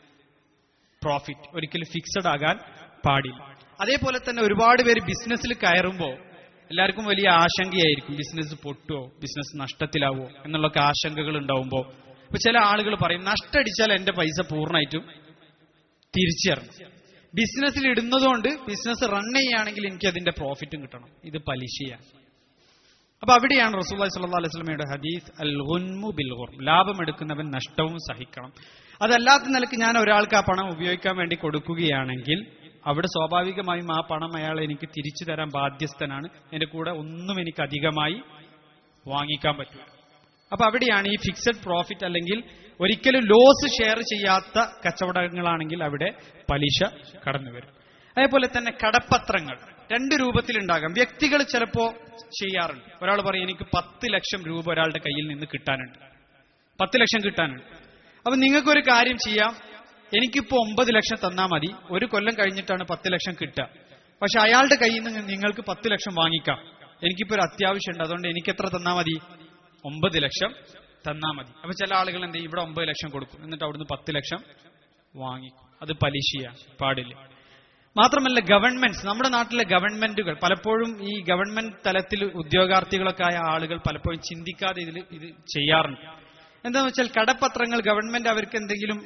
പ്രോഫിറ്റ്. ഒരിക്കലും ഫിക്സഡ് ആകാൻ പാടില്ല. അതേപോലെ തന്നെ ഒരുപാട് പേര് ബിസിനസ്സിൽ കയറുമ്പോൾ എല്ലാവർക്കും വലിയ ആശങ്കയായിരിക്കും, ബിസിനസ് പൊട്ടുവോ, ബിസിനസ് നഷ്ടത്തിലാവോ എന്നുള്ളൊക്കെ ആശങ്കകൾ ഉണ്ടാവുമ്പോൾ ഇപ്പൊ ചില ആളുകൾ പറയും, നഷ്ടടിച്ചാൽ എന്റെ പൈസ പൂർണ്ണമായിട്ടും തിരിച്ചു തരണം. ബിസിനസ്സിൽ ഇടുന്നതുകൊണ്ട് ബിസിനസ് റൺ ചെയ്യുകയാണെങ്കിൽ എനിക്ക് അതിന്റെ പ്രോഫിറ്റും കിട്ടണം. ഇത് പലിശയാണ്. അപ്പൊ അവിടെയാണ് റസൂലുള്ളാഹി സ്വല്ലല്ലാഹു അലൈഹി വസല്ലമയുടെ ഹദീസ്, അൽ ഗുൻമു ബിൽ ഗുർം, ലാഭം എടുക്കുന്നവൻ നഷ്ടവും സഹിക്കണം. അതല്ലാത്ത നിലക്ക് ഞാൻ ഒരാൾക്ക് ആ പണം ഉപയോഗിക്കാൻ വേണ്ടി കൊടുക്കുകയാണെങ്കിൽ അവിടെ സ്വാഭാവികമായും ആ പണം അയാൾ എനിക്ക് തിരിച്ചു തരാൻ ബാധ്യസ്ഥനാണ്. എന്റെ കൂടെ ഒന്നും എനിക്ക് അധികമായി വാങ്ങിക്കാൻ പറ്റില്ല. അപ്പൊ അവിടെയാണ് ഈ ഫിക്സഡ് പ്രോഫിറ്റ്, അല്ലെങ്കിൽ ഒരിക്കലും ലോസ് ഷെയർ ചെയ്യാത്ത കച്ചവടങ്ങളാണെങ്കിൽ അവിടെ പലിശ കടന്നു വരും. അതേപോലെ തന്നെ കടപ്പത്രങ്ങൾ 2 രൂപത്തിലുണ്ടാകാം. വ്യക്തികൾ ചിലപ്പോ ചെയ്യാറുണ്ട്. ഒരാൾ പറയും, എനിക്ക് 10 ലക്ഷം രൂപ ഒരാളുടെ കയ്യിൽ നിന്ന് കിട്ടാനുണ്ട്, 10 ലക്ഷം കിട്ടാനുണ്ട്. അപ്പൊ നിങ്ങൾക്കൊരു കാര്യം ചെയ്യാം, എനിക്കിപ്പോ 9 ലക്ഷം തന്നാൽ മതി, 1 കൊല്ലം കഴിഞ്ഞിട്ടാണ് 10 ലക്ഷം കിട്ടുക. പക്ഷെ അയാളുടെ കയ്യിൽ നിന്ന് നിങ്ങൾക്ക് 10 ലക്ഷം വാങ്ങിക്കാം. എനിക്കിപ്പോ ഒരു അത്യാവശ്യമുണ്ട്, അതുകൊണ്ട് എനിക്ക് എത്ര തന്നാൽ മതി, 9 ലക്ഷം തന്നാൽ മതി. അപ്പൊ ചില ആളുകൾ എന്ത് ചെയ്യും, ഇവിടെ 9 ലക്ഷം കൊടുക്കും, എന്നിട്ട് അവിടുന്ന് 10 ലക്ഷം വാങ്ങിക്കും. അത് പലിശയാണ്, പാടില്ല. മാത്രമല്ല ഗവൺമെന്റ്സ്, നമ്മുടെ നാട്ടിലെ ഗവൺമെന്റുകൾ പലപ്പോഴും ഈ ഗവൺമെന്റ് തലത്തിൽ ഉദ്യോഗാർത്ഥികളൊക്കെ ആയ ആളുകൾ പലപ്പോഴും ചിന്തിക്കാതെ ഇത് ചെയ്യാറുണ്ട്. എന്താണെന്ന് വെച്ചാൽ കടപ്പത്രങ്ങൾ ഗവൺമെന്റ് അവർക്ക് എന്തെങ്കിലും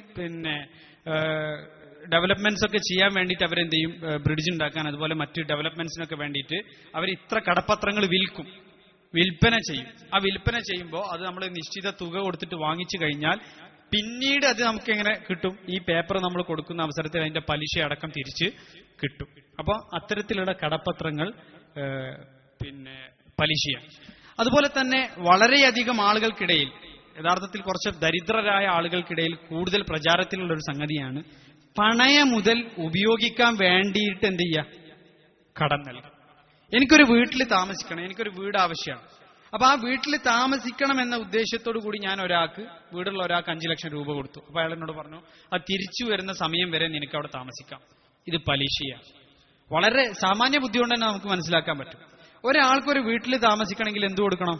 ഡെവലപ്മെന്റ്സ് ഒക്കെ ചെയ്യാൻ വേണ്ടിയിട്ട് അവരെന്ത് ചെയ്യും, ബ്രിഡ്ജ് ഉണ്ടാക്കാൻ അതുപോലെ മറ്റ് ഡെവലപ്മെന്റ്സിനൊക്കെ വേണ്ടിയിട്ട് അവർ ഇത്ര കടപ്പത്രങ്ങൾ വിൽപ്പന ചെയ്യും. ആ വിൽപ്പന ചെയ്യുമ്പോൾ അത് നമ്മൾ നിശ്ചിത തുക കൊടുത്തിട്ട് വാങ്ങിച്ചു കഴിഞ്ഞാൽ പിന്നീട് അത് നമുക്ക് എങ്ങനെ കിട്ടും, ഈ പേപ്പർ നമ്മൾ കൊടുക്കുന്ന അവസരത്തിൽ അതിന്റെ പലിശ അടക്കം തിരിച്ച് കിട്ടും. അപ്പോൾ അത്തരത്തിലുള്ള കടപ്പത്രങ്ങൾ പലിശയാണ്. അതുപോലെ തന്നെ വളരെയധികം ആളുകൾക്കിടയിൽ, യഥാർത്ഥത്തിൽ കുറച്ച് ദരിദ്രരായ ആളുകൾക്കിടയിൽ കൂടുതൽ പ്രചാരത്തിലുള്ള ഒരു സംഗതിയാണ്, പണയ മുതൽ ഉപയോഗിക്കാൻ വേണ്ടിയിട്ട് എന്ത് ചെയ്യുക, കടം നൽകും. എനിക്കൊരു വീട്ടിൽ താമസിക്കണം, എനിക്കൊരു വീട് ആവശ്യമാണ്. അപ്പൊ ആ വീട്ടിൽ താമസിക്കണം എന്ന ഉദ്ദേശത്തോടു കൂടി ഞാൻ വീടുള്ള ഒരാൾക്ക് 5 ലക്ഷം രൂപ കൊടുത്തു. അപ്പൊ അയാൾ എന്നോട് പറഞ്ഞു, അത് തിരിച്ചു വരുന്ന സമയം വരെ നിനക്ക് അവിടെ താമസിക്കാം. ഇത് പലിശയാണ്. വളരെ സാമാന്യ ബുദ്ധി കൊണ്ട് തന്നെ നമുക്ക് മനസ്സിലാക്കാൻ പറ്റും. ഒരാൾക്കൊരു വീട്ടിൽ താമസിക്കണമെങ്കിൽ എന്ത് കൊടുക്കണം?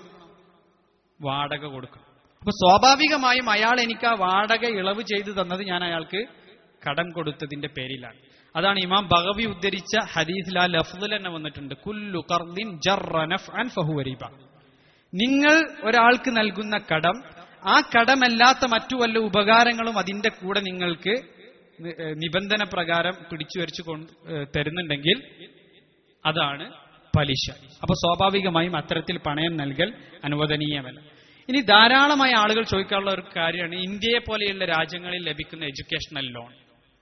വാടക കൊടുക്കണം. അപ്പൊ സ്വാഭാവികമായും അയാൾ എനിക്ക് ആ വാടക ഇളവ് ചെയ്തു തന്നത് ഞാൻ അയാൾക്ക് കടം കൊടുത്തതിന്റെ പേരിലാണ്. അതാണ് ഇമാം ബഗവി ഉദ്ധരിച്ച ഹദീസിൽ ആ ലഫ്ദിൽ തന്നെ വന്നിട്ടുണ്ട്, കുല്ലു ഖർദിൻ ജറ നഫ്അൻ ഫഹുവ റിബ. നിങ്ങൾ ഒരാൾക്ക് നൽകുന്ന കടം, ആ കടമല്ലാത്ത മറ്റു വല്ല ഉപകാരങ്ങളും അതിന്റെ കൂടെ നിങ്ങൾക്ക് നിബന്ധന പ്രകാരം പിടിച്ചു വരച്ചു തരുന്നുണ്ടെങ്കിൽ അതാണ് പലിശ. അപ്പൊ സ്വാഭാവികമായും അത്തരത്തിൽ പണയം നൽകൽ അനുവദനീയമല്ല. ഇനി ധാരാളമായ ആളുകൾ ചോദിക്കാനുള്ള ഒരു കാര്യമാണ് ഇന്ത്യയെ പോലെയുള്ള രാജ്യങ്ങളിൽ ലഭിക്കുന്ന എഡ്യൂക്കേഷണൽ ലോൺ.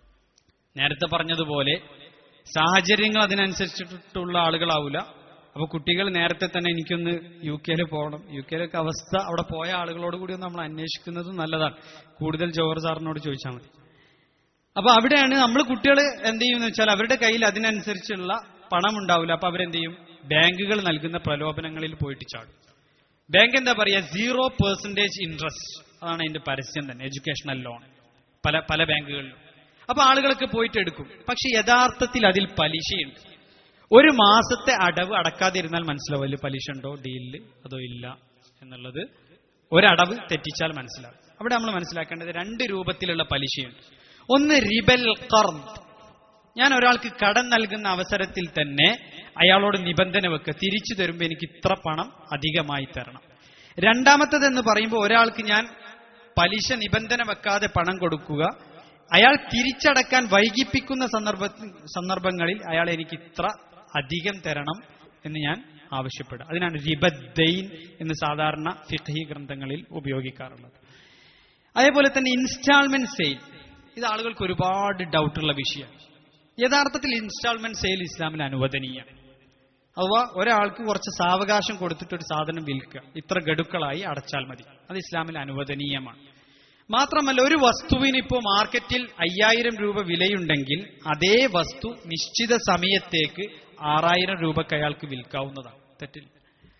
നേരത്തെ പറഞ്ഞതുപോലെ സാഹചര്യങ്ങൾ അതിനനുസരിച്ചിട്ടുള്ള ആളുകളാവില്ല. അപ്പൊ കുട്ടികൾ നേരത്തെ തന്നെ എനിക്കൊന്ന് UK പോകണം, UK അവസ്ഥ അവിടെ പോയ ആളുകളോട് കൂടി ഒന്ന് നമ്മൾ അന്വേഷിക്കുന്നത് നല്ലതാണ്. കൂടുതൽ ജോഹർ സാറിനോട് ചോദിച്ചാൽ മതി. അപ്പൊ അവിടെയാണ് നമ്മൾ കുട്ടികൾ എന്ത് ചെയ്യുമെന്ന് വെച്ചാൽ അവരുടെ കയ്യിൽ അതിനനുസരിച്ചുള്ള പണം ഉണ്ടാവില്ല. അപ്പൊ അവരെന്ത് ചെയ്യും? ബാങ്കുകൾ നൽകുന്ന പ്രലോഭനങ്ങളിൽ പോയിട്ട് ചാടും. ബാങ്ക് എന്താ പറയുക? 0% ഇൻട്രസ്റ്റ്. അതാണ് അതിന്റെ പരസ്യം തന്നെ, എഡ്യൂക്കേഷണൽ ലോൺ പല ബാങ്കുകളിലും. അപ്പൊ ആളുകളൊക്കെ പോയിട്ട് എടുക്കും. പക്ഷെ യഥാർത്ഥത്തിൽ അതിൽ പലിശയുണ്ട്. ഒരു മാസത്തെ അടവ് അടക്കാതിരുന്നാൽ മനസ്സിലാവും അതിൽ പലിശ ഉണ്ടോ ഡീലില് അതോ ഇല്ല എന്നുള്ളത്. ഒരടവ് തെറ്റിച്ചാൽ മനസ്സിലാവും. അവിടെ നമ്മൾ മനസ്സിലാക്കേണ്ടത് 2 രൂപത്തിലുള്ള പലിശയുണ്ട്. ഒന്ന് റിബൽ ഖർദ്. ഞാൻ ഒരാൾക്ക് കടം നൽകുന്ന അവസരത്തിൽ തന്നെ അയാളോട് നിബന്ധന വെക്കുക, തിരിച്ചു തരുമ്പോൾ എനിക്ക് ഇത്ര പണം അധികമായി തരണം. രണ്ടാമത്തേതെന്ന് പറയുമ്പോൾ ഒരാൾക്ക് ഞാൻ പലിശ നിബന്ധന വെക്കാതെ പണം കൊടുക്കുക, അയാൾ തിരിച്ചടക്കാൻ വൈകിപ്പിക്കുന്ന സന്ദർഭങ്ങളിൽ അയാൾ എനിക്ക് ഇത്ര അധികം തരണം എന്ന് ഞാൻ ആവശ്യപ്പെടുക. അതിനാണ് റിബദ്ദൈൻ എന്ന് സാധാരണ ഫിഖ്ഹി ഗ്രന്ഥങ്ങളിൽ ഉപയോഗിക്കാറുള്ളത്. അതേപോലെ തന്നെ ഇൻസ്റ്റാൾമെന്റ് സെയിൽ. ഇത് ആളുകൾക്ക് ഒരുപാട് ഡൗട്ടുള്ള വിഷയമാണ്. യഥാർത്ഥത്തിൽ ഇൻസ്റ്റാൾമെന്റ് സെയിൽ ഇസ്ലാമിൽ അനുവദനീയമാണ്. അഥവാ ഒരാൾക്ക് കുറച്ച് സാവകാശം കൊടുത്തിട്ട് ഒരു സാധനം വിൽക്കുക, ഇത്ര ഗഡുക്കളായി അടച്ചാൽ മതി. അത് ഇസ്ലാമിൽ അനുവദനീയമാണ്. മാത്രമല്ല, ഒരു വസ്തുവിന് ഇപ്പോൾ മാർക്കറ്റിൽ 5000 രൂപ വിലയുണ്ടെങ്കിൽ അതേ വസ്തു നിശ്ചിത സമയത്തേക്ക് 6000 രൂപക്ക് അയാൾക്ക് വിൽക്കാവുന്നതാണ്. തെറ്റില്ല.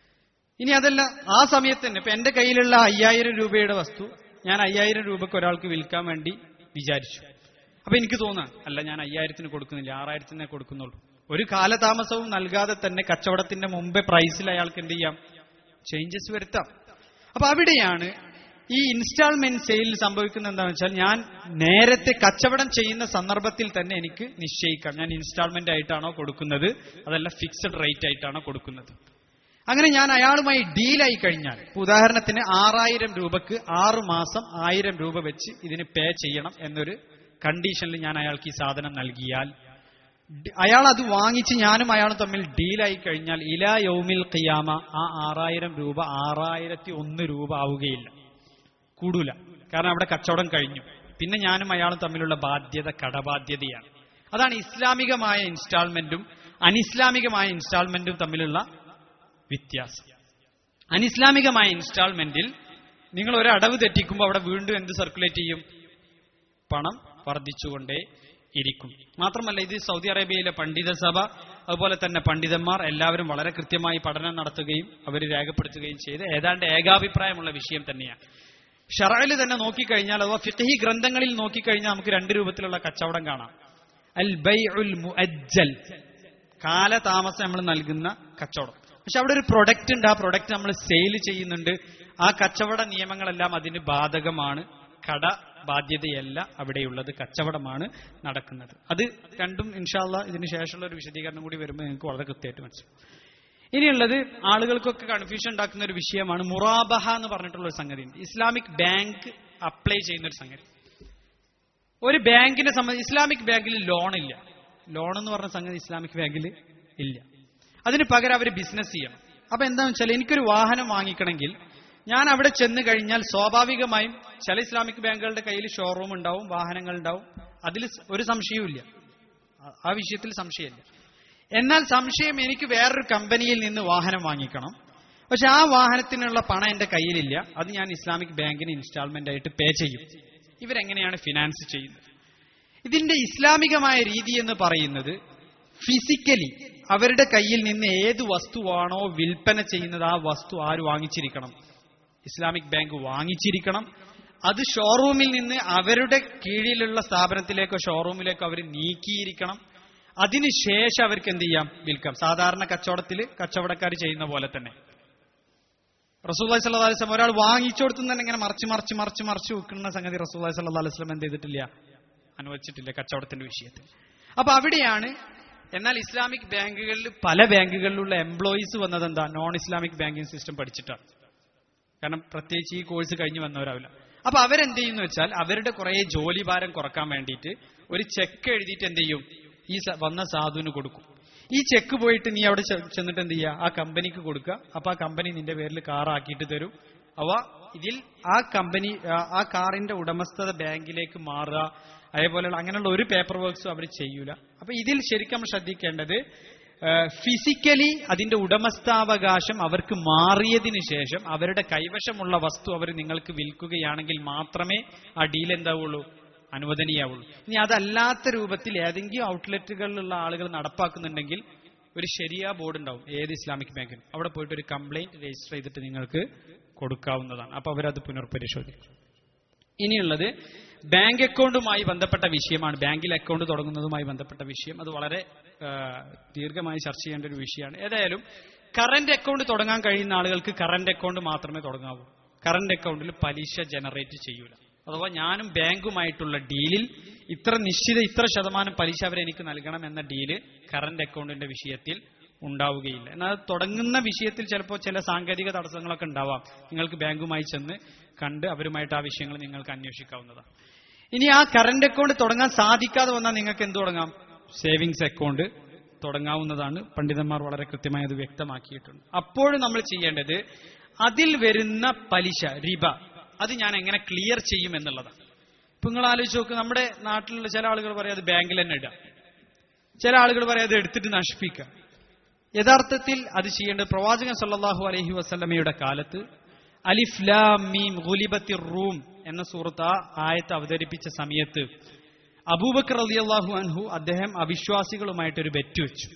ഇനി അതല്ല, ആ സമയത്ത് തന്നെ ഇപ്പൊ എന്റെ കയ്യിലുള്ള 5000 രൂപയുടെ വസ്തു ഞാൻ 5000 രൂപക്ക് ഒരാൾക്ക് വിൽക്കാൻ വേണ്ടി വിചാരിച്ചു. അപ്പൊ എനിക്ക് തോന്നാം, അല്ല, ഞാൻ 5000 കൊടുക്കുന്നില്ല, 6000 കൊടുക്കുന്നുള്ളൂ. ഒരു കാലതാമസവും നൽകാതെ തന്നെ കച്ചവടത്തിന്റെ മുമ്പേ പ്രൈസിൽ അയാൾക്ക് എന്ത് ചെയ്യാം? ചേഞ്ചസ് വരുത്താം. അപ്പൊ അവിടെയാണ് ഈ ഇൻസ്റ്റാൾമെന്റ് സെയിൽ സംഭവിക്കുന്നത്. എന്താണെന്ന് വെച്ചാൽ, ഞാൻ നേരത്തെ കച്ചവടം ചെയ്യുന്ന സന്ദർഭത്തിൽ തന്നെ എനിക്ക് നിശ്ചയിക്കാം ഞാൻ ഇൻസ്റ്റാൾമെന്റ് ആയിട്ടാണോ കൊടുക്കുന്നത് അതല്ല ഫിക്സഡ് റേറ്റ് ആയിട്ടാണോ കൊടുക്കുന്നത്. അങ്ങനെ ഞാൻ അയാളുമായി ഡീലായി കഴിഞ്ഞാൽ, ഉദാഹരണത്തിന് 6000 രൂപക്ക് 6 മാസം 1000 രൂപ വെച്ച് ഇതിന് പേ ചെയ്യണം എന്നൊരു കണ്ടീഷനിൽ ഞാൻ അയാൾക്ക് ഈ സാധനം നൽകിയാൽ, അയാൾ അത് വാങ്ങിച്ച് ഞാനും അയാളും തമ്മിൽ ഡീലായി കഴിഞ്ഞാൽ ഇലാ യൗമിൽ ഖിയാമ ആ 6000 രൂപ 6001 രൂപ ആവുകയില്ല, കൂടൂല. കാരണം അവിടെ കച്ചവടം കഴിഞ്ഞു. പിന്നെ ഞാനും അയാളും തമ്മിലുള്ള ബാധ്യത കടബാധ്യതയാണ്. അതാണ് ഇസ്ലാമികമായ ഇൻസ്റ്റാൾമെന്റും അനിസ്ലാമികമായ ഇൻസ്റ്റാൾമെന്റും തമ്മിലുള്ള വ്യത്യാസം. അനിസ്ലാമികമായ ഇൻസ്റ്റാൾമെന്റിൽ നിങ്ങൾ ഒരു അടവ് തെറ്റിക്കുമ്പോൾ അവിടെ വീണ്ടും എന്ത് സർക്കുലേറ്റ് ചെയ്യും? പണം വർദ്ധിച്ചുകൊണ്ടേ ഇരിക്കും. മാത്രമല്ല, ഇത് സൗദി അറേബ്യയിലെ പണ്ഡിത സഭ അതുപോലെ തന്നെ പണ്ഡിതന്മാർ എല്ലാവരും വളരെ കൃത്യമായി പഠനം നടത്തുകയും അവർ രേഖപ്പെടുത്തുകയും ചെയ്ത് ഏതാണ്ട് ഏകാഭിപ്രായമുള്ള വിഷയം തന്നെയാണ്. ഷറഅയിൽ തന്നെ നോക്കിക്കഴിഞ്ഞാൽ, അഥവാ ഫിഖ്ഹി ഗ്രന്ഥങ്ങളിൽ നോക്കിക്കഴിഞ്ഞാൽ നമുക്ക് 2 രൂപത്തിലുള്ള കച്ചവടം കാണാം. അൽ ബൈഉൽ മുഅജ്ജൽ, കാലതാമസം നമ്മൾ നൽകുന്ന കച്ചവടം. പക്ഷെ അവിടെ ഒരു പ്രൊഡക്റ്റ് ഉണ്ട്, ആ പ്രൊഡക്റ്റ് നമ്മൾ സെയിൽ ചെയ്യുന്നുണ്ട്. ആ കച്ചവട നിയമങ്ങളെല്ലാം അതിന് ബാധകമാണ്. കട ബാധ്യതയല്ല അവിടെയുള്ളത്, കച്ചവടമാണ് നടക്കുന്നത്. അത് രണ്ടും ഇൻഷാ അല്ലാഹ് ഇതിന് ശേഷമുള്ള ഒരു വിശദീകരണം കൂടി വരുമ്പോൾ നിങ്ങൾക്ക് വളരെ കൃത്യമായിട്ട് മനസ്സിലാവും. ഇനിയുള്ളത് ആളുകൾക്കൊക്കെ കൺഫ്യൂഷൻ ഉണ്ടാക്കുന്ന ഒരു വിഷയമാണ് മുറാബഹ എന്ന് പറഞ്ഞിട്ടുള്ള ഒരു സംഗതി. ഇസ്ലാമിക് ബാങ്ക് അപ്ലൈ ചെയ്യുന്ന ഒരു സംഗതി. ഒരു ബാങ്കിനെ സംബന്ധിച്ച് ഇസ്ലാമിക് ബാങ്കിൽ ലോൺ ഇല്ല. ലോൺ എന്ന് പറഞ്ഞ സംഗതി ഇസ്ലാമിക് ബാങ്കിൽ ഇല്ല. അതിന് പകരം അവർ ബിസിനസ് ചെയ്യണം. അപ്പൊ എന്താണെന്ന് വെച്ചാൽ, എനിക്കൊരു വാഹനം വാങ്ങിക്കണമെങ്കിൽ ഞാൻ അവിടെ ചെന്ന് കഴിഞ്ഞാൽ സ്വാഭാവികമായും ചില ഇസ്ലാമിക് ബാങ്കുകളുടെ കയ്യിൽ ഷോറൂം ഉണ്ടാവും, വാഹനങ്ങൾ ഉണ്ടാവും. അതിൽ ഒരു സംശയവും ഇല്ല, ആ വിഷയത്തിൽ സംശയമില്ല. എന്നാൽ സംശയം, എനിക്ക് വേറൊരു കമ്പനിയിൽ നിന്ന് വാഹനം വാങ്ങിക്കണം, പക്ഷെ ആ വാഹനത്തിനുള്ള പണം എന്റെ കയ്യിലില്ല. അത് ഞാൻ ഇസ്ലാമിക് ബാങ്കിന് ഇൻസ്റ്റാൾമെന്റ് ആയിട്ട് പേ ചെയ്യും. ഇവരെങ്ങനെയാണ് ഫിനാൻസ് ചെയ്യുന്നത്? ഇതിന്റെ ഇസ്ലാമികമായ രീതി എന്ന് പറയുന്നത് ഫിസിക്കലി, അവരുടെ കയ്യിൽ നിന്ന് ഏത് വസ്തുവാണോ വിൽപ്പന ചെയ്യുന്നത് ആ വസ്തു ആര് വാങ്ങിച്ചിരിക്കണം? Islamic bank വാങ്ങിച്ചിരിക്കണം. അത് ഷോറൂമിൽ നിന്ന് അവരുടെ കീഴിലുള്ള സ്ഥാപനത്തിലേക്കോ ഷോറൂമിലേക്കോ അവർ നീക്കിയിരിക്കണം. അതിനുശേഷം അവർക്ക് എന്ത് ചെയ്യാം? വിൽക്കാം. സാധാരണ കച്ചവടക്കാർ ചെയ്യുന്ന പോലെ തന്നെ. റസൂലുള്ളാഹി സ്വല്ലല്ലാഹു അലൈഹി വസല്ലം ഒരാൾ വാങ്ങിച്ചു കൊടുത്തു തന്നെ ഇങ്ങനെ മറിച്ച് വിൽക്കുന്ന സംഗതി റസൂലുള്ളാഹി സ്വല്ലല്ലാഹു അലൈഹി വസല്ലം എന്ത് ചെയ്തിട്ടില്ല? അനുവദിച്ചിട്ടില്ല കച്ചവടത്തിന്റെ വിഷയത്തിൽ. അപ്പൊ അവിടെയാണ്. എന്നാൽ ഇസ്ലാമിക് ബാങ്കുകളിൽ പല ബാങ്കുകളിലുള്ള എംപ്ലോയീസ് വന്നത് എന്താ? നോൺ ഇസ്ലാമിക് ബാങ്കിങ് സിസ്റ്റം പഠിച്ചിട്ടാണ്. കാരണം പ്രത്യേകിച്ച് ഈ കോഴ്സ് കഴിഞ്ഞ് വന്നവരാവില്ല. അപ്പൊ അവരെന്ത് ചെയ്യുന്നു വെച്ചാൽ അവരുടെ കുറെ ജോലി ഭാരം കുറക്കാൻ വേണ്ടിയിട്ട് ഒരു ചെക്ക് എഴുതിയിട്ട് എന്ത് ചെയ്യും? ഈ വന്ന സാധുവിന് കൊടുക്കും. ഈ ചെക്ക് പോയിട്ട് നീ അവിടെ ചെന്നിട്ട് എന്ത് ചെയ്യുക? ആ കമ്പനിക്ക് കൊടുക്കുക. അപ്പൊ ആ കമ്പനി നിന്റെ പേരിൽ കാർ ആക്കിയിട്ട് തരും. അവ ഇതിൽ ആ കാറിന്റെ ഉടമസ്ഥത ബാങ്കിലേക്ക് മാറുക, അതേപോലെയുള്ള അങ്ങനെയുള്ള ഒരു പേപ്പർ വർക്ക്സും അവർ ചെയ്യൂല. അപ്പൊ ഇതിൽ ശരിക്കും ശ്രദ്ധിക്കേണ്ടത് ഫിസിക്കലി അതിന്റെ ഉടമസ്ഥാവകാശം അവർക്ക് മാറിയതിനു ശേഷം അവരുടെ കൈവശമുള്ള വസ്തു അവർ നിങ്ങൾക്ക് വിൽക്കുകയാണെങ്കിൽ മാത്രമേ ആ ഡീൽ എന്താവുള്ളൂ? അനുവദനീയാവുള്ളൂ. ഇനി അതല്ലാത്ത രൂപത്തിൽ ഏതെങ്കിലും ഔട്ട്ലെറ്റുകളിലുള്ള ആളുകൾ നടപ്പാക്കുന്നുണ്ടെങ്കിൽ ഒരു ശരിയാ ബോർഡ് ഉണ്ടാവും ഏത് ഇസ്ലാമിക് ബാങ്കിനും. അവിടെ പോയിട്ട് ഒരു കംപ്ലൈന്റ് രജിസ്റ്റർ ചെയ്തിട്ട് നിങ്ങൾക്ക് കൊടുക്കാവുന്നതാണ്. അപ്പൊ അവരത് പുനർപരിശോധിക്കും. ഇനിയുള്ളത് ബാങ്ക് അക്കൗണ്ടുമായി ബന്ധപ്പെട്ട വിഷയമാണ്. ബാങ്കിൽ അക്കൗണ്ട് തുടങ്ങുന്നതുമായി ബന്ധപ്പെട്ട വിഷയം. അത് വളരെ ദീർഘമായി ചർച്ച ചെയ്യേണ്ട ഒരു വിഷയമാണ്. ഏതായാലും കറന്റ് അക്കൗണ്ട് തുടങ്ങാൻ കഴിയുന്ന ആളുകൾക്ക് കറന്റ് അക്കൗണ്ട് മാത്രമേ തുടങ്ങാവൂ. കറന്റ് അക്കൗണ്ടിൽ പലിശ ജനറേറ്റ് ചെയ്യൂല. അഥവാ ഞാനും ബാങ്കുമായിട്ടുള്ള ഡീലിൽ ഇത്ര ശതമാനം പലിശ അവരെനിക്ക് നൽകണം എന്ന ഡീല് കറന്റ് അക്കൗണ്ടിന്റെ വിഷയത്തിൽ ഉണ്ടാവുകയില്ല. എന്നാൽ തുടങ്ങുന്ന വിഷയത്തിൽ ചിലപ്പോൾ ചില സാങ്കേതിക തടസ്സങ്ങളൊക്കെ ഉണ്ടാവാം. നിങ്ങൾക്ക് ബാങ്കുമായി ചെന്ന് കണ്ട് അവരുമായിട്ട് ആ വിഷയങ്ങൾ നിങ്ങൾക്ക് അന്വേഷിക്കാവുന്നതാണ്. ഇനി ആ കറന്റ് അക്കൗണ്ട് തുടങ്ങാൻ സാധിക്കാതെ വന്നാൽ നിങ്ങൾക്ക് എന്ത് തുടങ്ങാം? സേവിങ്സ് അക്കൗണ്ട് തുടങ്ങാവുന്നതാണ്. പണ്ഡിതന്മാർ വളരെ കൃത്യമായി അത് വ്യക്തമാക്കിയിട്ടുണ്ട്. അപ്പോഴും നമ്മൾ ചെയ്യേണ്ടത് അതിൽ വരുന്ന പലിശ റിബ അത് ഞാൻ എങ്ങനെ ക്ലിയർ ചെയ്യും എന്നുള്ളതാണ്. ഇപ്പൊ നിങ്ങൾ ആലോചിച്ച് നോക്ക്. നമ്മുടെ നാട്ടിലുള്ള ചില ആളുകൾ പറയാം അത് ബാങ്കിൽ തന്നെ ഇടാം, ചില ആളുകൾ പറയാം അത് എടുത്തിട്ട് നശിപ്പിക്കാം. യഥാർത്ഥത്തിൽ അത് ചെയ്യേണ്ടത് പ്രവാചകൻ സല്ലല്ലാഹു അലൈഹി വസല്ലമയുടെ കാലത്ത് അലിഫ് ലാം മീം ഗുലിബത്തിർ റൂം എന്ന സൂറത്ത് ആ ആയത്ത് അവതരിപ്പിച്ച സമയത്ത് അബൂബക്കർ റളിയല്ലാഹു അൻഹു അദ്ദേഹം അവിശ്വാസികളുമായിട്ടൊരു ബെറ്റ് വെച്ചു.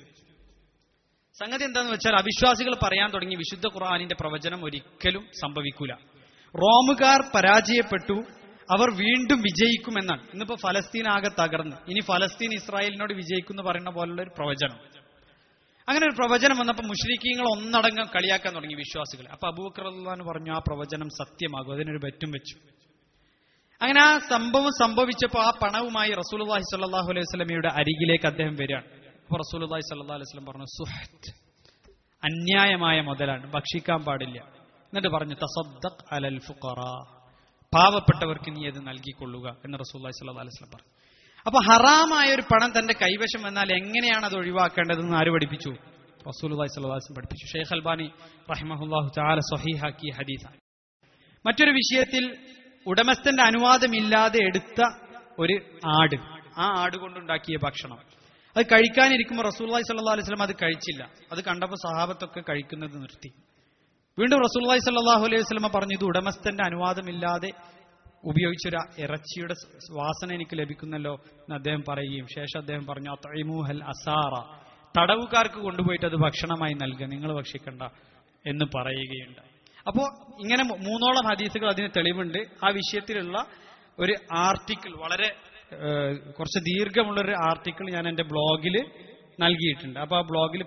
സംഗതി എന്താന്ന് വെച്ചാൽ അവിശ്വാസികൾ പറയാൻ തുടങ്ങി വിശുദ്ധ ഖുർആനിന്റെ പ്രവചനം ഒരിക്കലും സംഭവിക്കൂല, റോമുകാർ പരാജയപ്പെട്ടു, അവർ വീണ്ടും വിജയിക്കുമെന്നാണ്. ഇന്നിപ്പോ ഫലസ്തീൻ ആകെ തകർന്ന് ഇനി ഫലസ്തീൻ ഇസ്രായേലിനോട് വിജയിക്കുമെന്ന് പറയുന്ന പോലുള്ള ഒരു പ്രവചനം. അങ്ങനെ ഒരു പ്രവചനം വന്നപ്പോൾ മുശ്രിക്കീങ്ങൾ ഒന്നടങ്കം കളിയാക്കാൻ തുടങ്ങി വിശ്വാസികൾ. അപ്പൊ അബൂബക്കർ റളിയല്ലാഹു പറഞ്ഞു ആ പ്രവചനം സത്യമാകും, അതിനൊരു ബെറ്റും വെച്ചു. അങ്ങനെ ആ സംഭവം സംഭവിച്ചപ്പോൾ ആ പണവുമായി റസൂലുള്ളാഹി സ്വല്ലല്ലാഹു അലൈഹി വസല്ലമയുടെ അരികിലേക്ക് അദ്ദേഹം വരികയാണ്. അപ്പൊ റസൂലുള്ളാഹി സ്വല്ലല്ലാഹു അലൈഹി വസല്ലം പറഞ്ഞു സുഹ്ത്, അന്യായമായ മുതലാണ്, ഭക്ഷിക്കാൻ പാടില്ല. എന്നിട്ട് പറഞ്ഞു തസദ്ദഖ് അലൽ ഫുഖറാ, പാവപ്പെട്ടവർക്ക് നീ അത് നൽകിക്കൊള്ളുക എന്ന് റസൂലുള്ളാഹി സ്വല്ലല്ലാഹു അലൈഹി വസല്ലം പറഞ്ഞു. അപ്പൊ ഹറാമായ ഒരു പണം തന്റെ കൈവശം വന്നാൽ എങ്ങനെയാണ് അത് ഒഴിവാക്കേണ്ടതെന്ന് ആര് പഠിപ്പിച്ചു? റസൂലുള്ളാഹി സ്വല്ലല്ലാഹു അലൈഹി വസല്ലം പഠിപ്പിച്ചു. ഷെയ്ഖ് അൽബാനി റഹിമഹുല്ലാഹു തആല സ്വഹീഹാക്കിയ ഹദീസാണ്. മറ്റൊരു വിഷയത്തിൽ ഉടമസ്ഥന്റെ അനുവാദമില്ലാതെ എടുത്ത ഒരു ആട്, ആ ആട് കൊണ്ടുണ്ടാക്കിയ ഭക്ഷണം അത് കഴിക്കാനിരിക്കുമ്പോൾ റസൂലുള്ളാഹി സ്വല്ലല്ലാഹു അലൈഹി വസല്ലം അത് കഴിച്ചില്ല. അത് കണ്ടപ്പോൾ സഹാബത്തൊക്കെ കഴിക്കുന്നത് നിർത്തി. വീണ്ടും റസൂലുള്ളാഹി സ്വല്ലല്ലാഹു അലൈഹി വസല്ലം പറഞ്ഞു ഇത് ഉടമസ്ഥന്റെ അനുവാദമില്ലാതെ ഉപയോഗിച്ചൊരു ഇറച്ചിയുടെ വാസന എനിക്ക് ലഭിക്കുന്നല്ലോ എന്ന് അദ്ദേഹം പറയുകയും ശേഷം അദ്ദേഹം പറഞ്ഞു അത്ഇമൂഹൽ അസാറ, തടവുകാർക്ക് കൊണ്ടുപോയിട്ട് അത് ഭക്ഷണമായി നൽകുക, നിങ്ങൾ ഭക്ഷിക്കണ്ട എന്ന് പറയുകയുണ്ട്. അപ്പോ ഇങ്ങനെ 3ഓളം ഹദീസുകൾ അതിന് തെളിവുണ്ട്. ആ വിഷയത്തിലുള്ള ഒരു ആർട്ടിക്കിൾ, വളരെ കുറച്ച് ദീർഘമുള്ളൊരു ആർട്ടിക്കിൾ ഞാൻ എന്റെ ബ്ലോഗിൽ നൽകിയിട്ടുണ്ട്. അപ്പൊ ആ ബ്ലോഗിൽ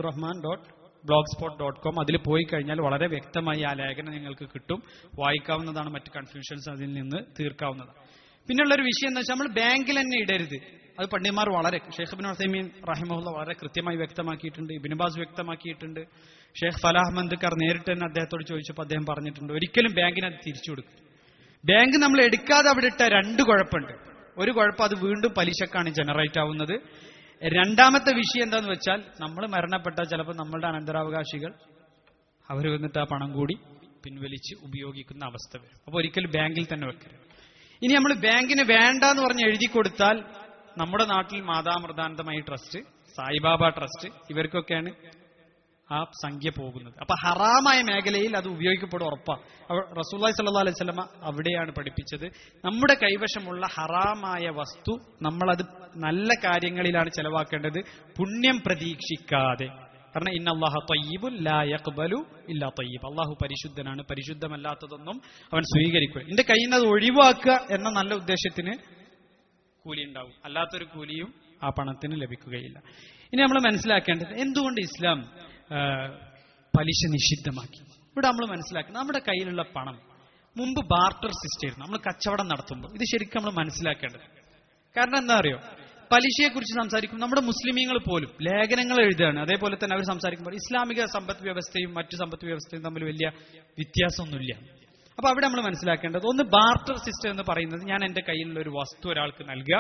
pnabdurrahman.blogspot.com അതിൽ പോയി കഴിഞ്ഞാൽ വളരെ വ്യക്തമായി ആ ലേഖനം നിങ്ങൾക്ക് കിട്ടും, വായിക്കാവുന്നതാണ്, മറ്റ് കൺഫ്യൂഷൻസ് അതിൽ നിന്ന് തീർക്കാവുന്നതാണ്. പിന്നെയുള്ളൊരു വിഷയം എന്താ വെച്ചാൽ നമ്മൾ ബാങ്കിൽ തന്നെ ഇടരുത്. അത് പണ്ഡിതന്മാർ വളരെ, ഷെയ്ഖ് ഇബ്നു ഉസൈമീൻ റഹിമഹുല്ലാഹ് വളരെ കൃത്യമായി വ്യക്തമാക്കിയിട്ടുണ്ട്, ഇബ്നു ബാസ് വ്യക്തമാക്കിയിട്ടുണ്ട്, ഷെയ്ഖ് ഫലാഹ് മന്ദക്കർ നേരിട്ട് തന്നെ അദ്ദേഹത്തോട് ചോദിച്ചപ്പോൾ അദ്ദേഹം പറഞ്ഞിട്ടുണ്ട് ഒരിക്കലും ബാങ്കിന് അത് തിരിച്ചു കൊടുക്കും. ബാങ്ക് നമ്മൾ എടുക്കാതെ അവിടെ ഇട്ട 2 കുഴപ്പമുണ്ട്. ഒരു കുഴപ്പം അത് വീണ്ടും പലിശക്കാണ് ജനറേറ്റ് ആവുന്നത്. രണ്ടാമത്തെ വിഷയം എന്താന്ന് വെച്ചാൽ നമ്മൾ മരണപ്പെട്ടാൽ ചിലപ്പോൾ നമ്മളുടെ അനന്തരാവകാശികൾ അവർ വന്നിട്ട് ആ പണം കൂടി പിൻവലിച്ച് ഉപയോഗിക്കുന്ന അവസ്ഥ വരും. അപ്പോൾ ഒരിക്കലും ബാങ്കിൽ തന്നെ വെക്കരുത്. ഇനി നമ്മൾ ബാങ്കിന് വേണ്ടാന്ന് പറഞ്ഞ് എഴുതി കൊടുത്താൽ നമ്മുടെ നാട്ടിൽ മാതാമൃതാനന്ദമയി ട്രസ്റ്റ്, സായിബാബ ട്രസ്റ്റ്, ഇവർക്കൊക്കെയാണ് ആ സംഖ്യ പോകുന്നത്. അപ്പൊ ഹറാമായ മേഖലയിൽ അത് ഉപയോഗിക്കപ്പെടും ഉറപ്പാണ്. റസൂലുള്ളാഹി സ്വല്ലല്ലാഹു അലൈഹി വസല്ലമ അവിടെയാണ് പഠിപ്പിച്ചത്, നമ്മുടെ കൈവശമുള്ള ഹറാമായ വസ്തു നമ്മളത് നല്ല കാര്യങ്ങളിലാണ് ചെലവാക്കേണ്ടത്, പുണ്യം പ്രതീക്ഷിക്കാതെ. കാരണം ഇന്നല്ലാഹ ത്വയ്യിബുൻ ലാ യഖ്ബലു ഇല്ലാ ത്വയ്യിബ്, അള്ളാഹു പരിശുദ്ധനാണ്, പരിശുദ്ധമല്ലാത്തതൊന്നും അവൻ സ്വീകരിക്കുക. എന്റെ കയ്യിൽ നിന്ന് അത് ഒഴിവാക്കുക എന്ന നല്ല ഉദ്ദേശത്തിന് കൂലി ഉണ്ടാവും, അല്ലാത്തൊരു കൂലിയും ആ പണത്തിന് ലഭിക്കുകയില്ല. ഇനി നമ്മൾ മനസ്സിലാക്കേണ്ടത് എന്തുകൊണ്ട് ഇസ്ലാം പലിശ നിഷിദ്ധമാക്കി. ഇവിടെ നമ്മൾ മനസ്സിലാക്കുന്നത് നമ്മുടെ കയ്യിലുള്ള പണം മുമ്പ് ബാർട്ടർ സിസ്റ്റം ആയിരുന്നു. നമ്മൾ കച്ചവടം നടത്തുമ്പോൾ ഇത് ശരിക്കും നമ്മൾ മനസ്സിലാക്കേണ്ടത്. കാരണം എന്താ അറിയോ, പലിശയെക്കുറിച്ച് സംസാരിക്കും നമ്മുടെ മുസ്ലിമീങ്ങൾ പോലും ലേഖനങ്ങൾ എഴുതുകയാണ്. അതേപോലെ തന്നെ അവർ സംസാരിക്കുമ്പോൾ ഇസ്ലാമിക സമ്പദ് വ്യവസ്ഥയും മറ്റു സമ്പദ് വ്യവസ്ഥയും തമ്മിൽ വലിയ വ്യത്യാസമൊന്നുമില്ല. അപ്പൊ അവിടെ നമ്മൾ മനസ്സിലാക്കേണ്ടത് ഒന്ന്, ബാർട്ടർ സിസ്റ്റം എന്ന് പറയുന്നത് ഞാൻ എന്റെ കയ്യിലുള്ള ഒരു വസ്തു ഒരാൾക്ക് നൽകുക,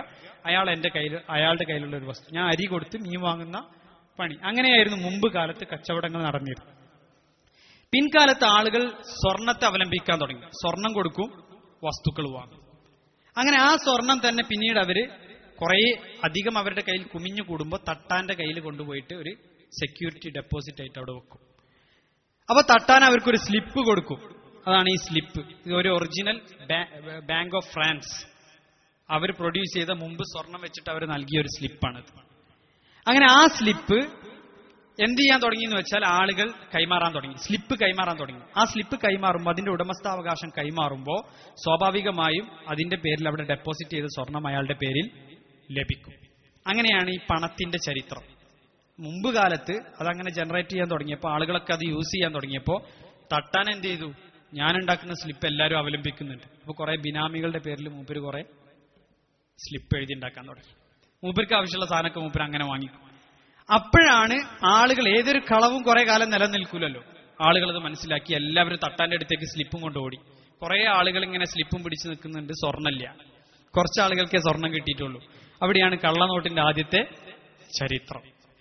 അയാളുടെ കയ്യിലുള്ള ഒരു വസ്തു, ഞാൻ അരി കൊടുത്ത് മീൻ വാങ്ങുന്ന പണി. അങ്ങനെയായിരുന്നു മുമ്പ് കാലത്ത് കച്ചവടങ്ങൾ നടന്നിരുന്നത്. പിൻകാലത്ത് ആളുകൾ സ്വർണത്തെ അവലംബിക്കാൻ തുടങ്ങി. സ്വർണം കൊടുക്കും, വസ്തുക്കൾ വാങ്ങും. അങ്ങനെ ആ സ്വർണം തന്നെ പിന്നീട് അവര് കുറെ അധികം അവരുടെ കയ്യിൽ കുമിഞ്ഞു കൂടുമ്പോൾ തട്ടാന്റെ കയ്യിൽ കൊണ്ടുപോയിട്ട് ഒരു സെക്യൂരിറ്റി ഡെപ്പോസിറ്റ് ആയിട്ട് അവിടെ വെക്കും. അപ്പൊ തട്ടാൻ അവർക്കൊരു സ്ലിപ്പ് കൊടുക്കും. അതാണ് ഈ സ്ലിപ്പ്. ഇത് ഒരു ഒറിജിനൽ ബാങ്ക് ഓഫ് ഫ്രാൻസ് അവർ പ്രൊഡ്യൂസ് ചെയ്ത മുമ്പ് സ്വർണം വെച്ചിട്ട് അവർ നൽകിയ ഒരു സ്ലിപ്പാണിത്. അങ്ങനെ ആ സ്ലിപ്പ് എന്ത് ചെയ്യാൻ തുടങ്ങി എന്ന് വെച്ചാൽ ആളുകൾ കൈമാറാൻ തുടങ്ങി, സ്ലിപ്പ് കൈമാറാൻ തുടങ്ങി. ആ സ്ലിപ്പ് കൈമാറുമ്പോൾ, അതിന്റെ ഉടമസ്ഥാവകാശം കൈമാറുമ്പോൾ സ്വാഭാവികമായും അതിന്റെ പേരിൽ അവിടെ ഡെപ്പോസിറ്റ് ചെയ്ത സ്വർണം അയാളുടെ പേരിൽ ലഭിക്കും. അങ്ങനെയാണ് ഈ പണത്തിന്റെ ചരിത്രം. മുമ്പ് കാലത്ത് അതങ്ങനെ ജനറേറ്റ് ചെയ്യാൻ തുടങ്ങിയപ്പോൾ, ആളുകളൊക്കെ അത് യൂസ് ചെയ്യാൻ തുടങ്ങിയപ്പോൾ തട്ടാൻ എന്ത് ചെയ്തു, ഞാൻ ഉണ്ടാക്കുന്ന സ്ലിപ്പ് എല്ലാവരും അവലംബിക്കുന്നുണ്ട്. അപ്പൊ കുറെ ബിനാമികളുടെ പേരിൽ മൂപ്പര് കുറെ സ്ലിപ്പ് എഴുതി ഉണ്ടാക്കാൻ തുടങ്ങി. മൂപ്പർക്ക് ആവശ്യമുള്ള സാധനമൊക്കെ മൂപ്പര് അങ്ങനെ വാങ്ങിക്കും. അപ്പോഴാണ് ആളുകൾ, ഏതൊരു കളവും കുറെ കാലം നിലനിൽക്കൂലല്ലോ, ആളുകൾ അത് മനസ്സിലാക്കി എല്ലാവരും തട്ടാന്റെ അടുത്തേക്ക് സ്ലിപ്പും കൊണ്ട് ഓടി. കുറെ ആളുകൾ ഇങ്ങനെ സ്ലിപ്പും പിടിച്ചു നിൽക്കുന്നുണ്ട്, സ്വർണ്ണമില്ല. കുറച്ച് ആളുകൾക്കേ സ്വർണം കിട്ടിയിട്ടുള്ളൂ. അവിടെയാണ് കള്ളനോട്ടിന്റെ ആദ്യത്തെ ചരിത്രം.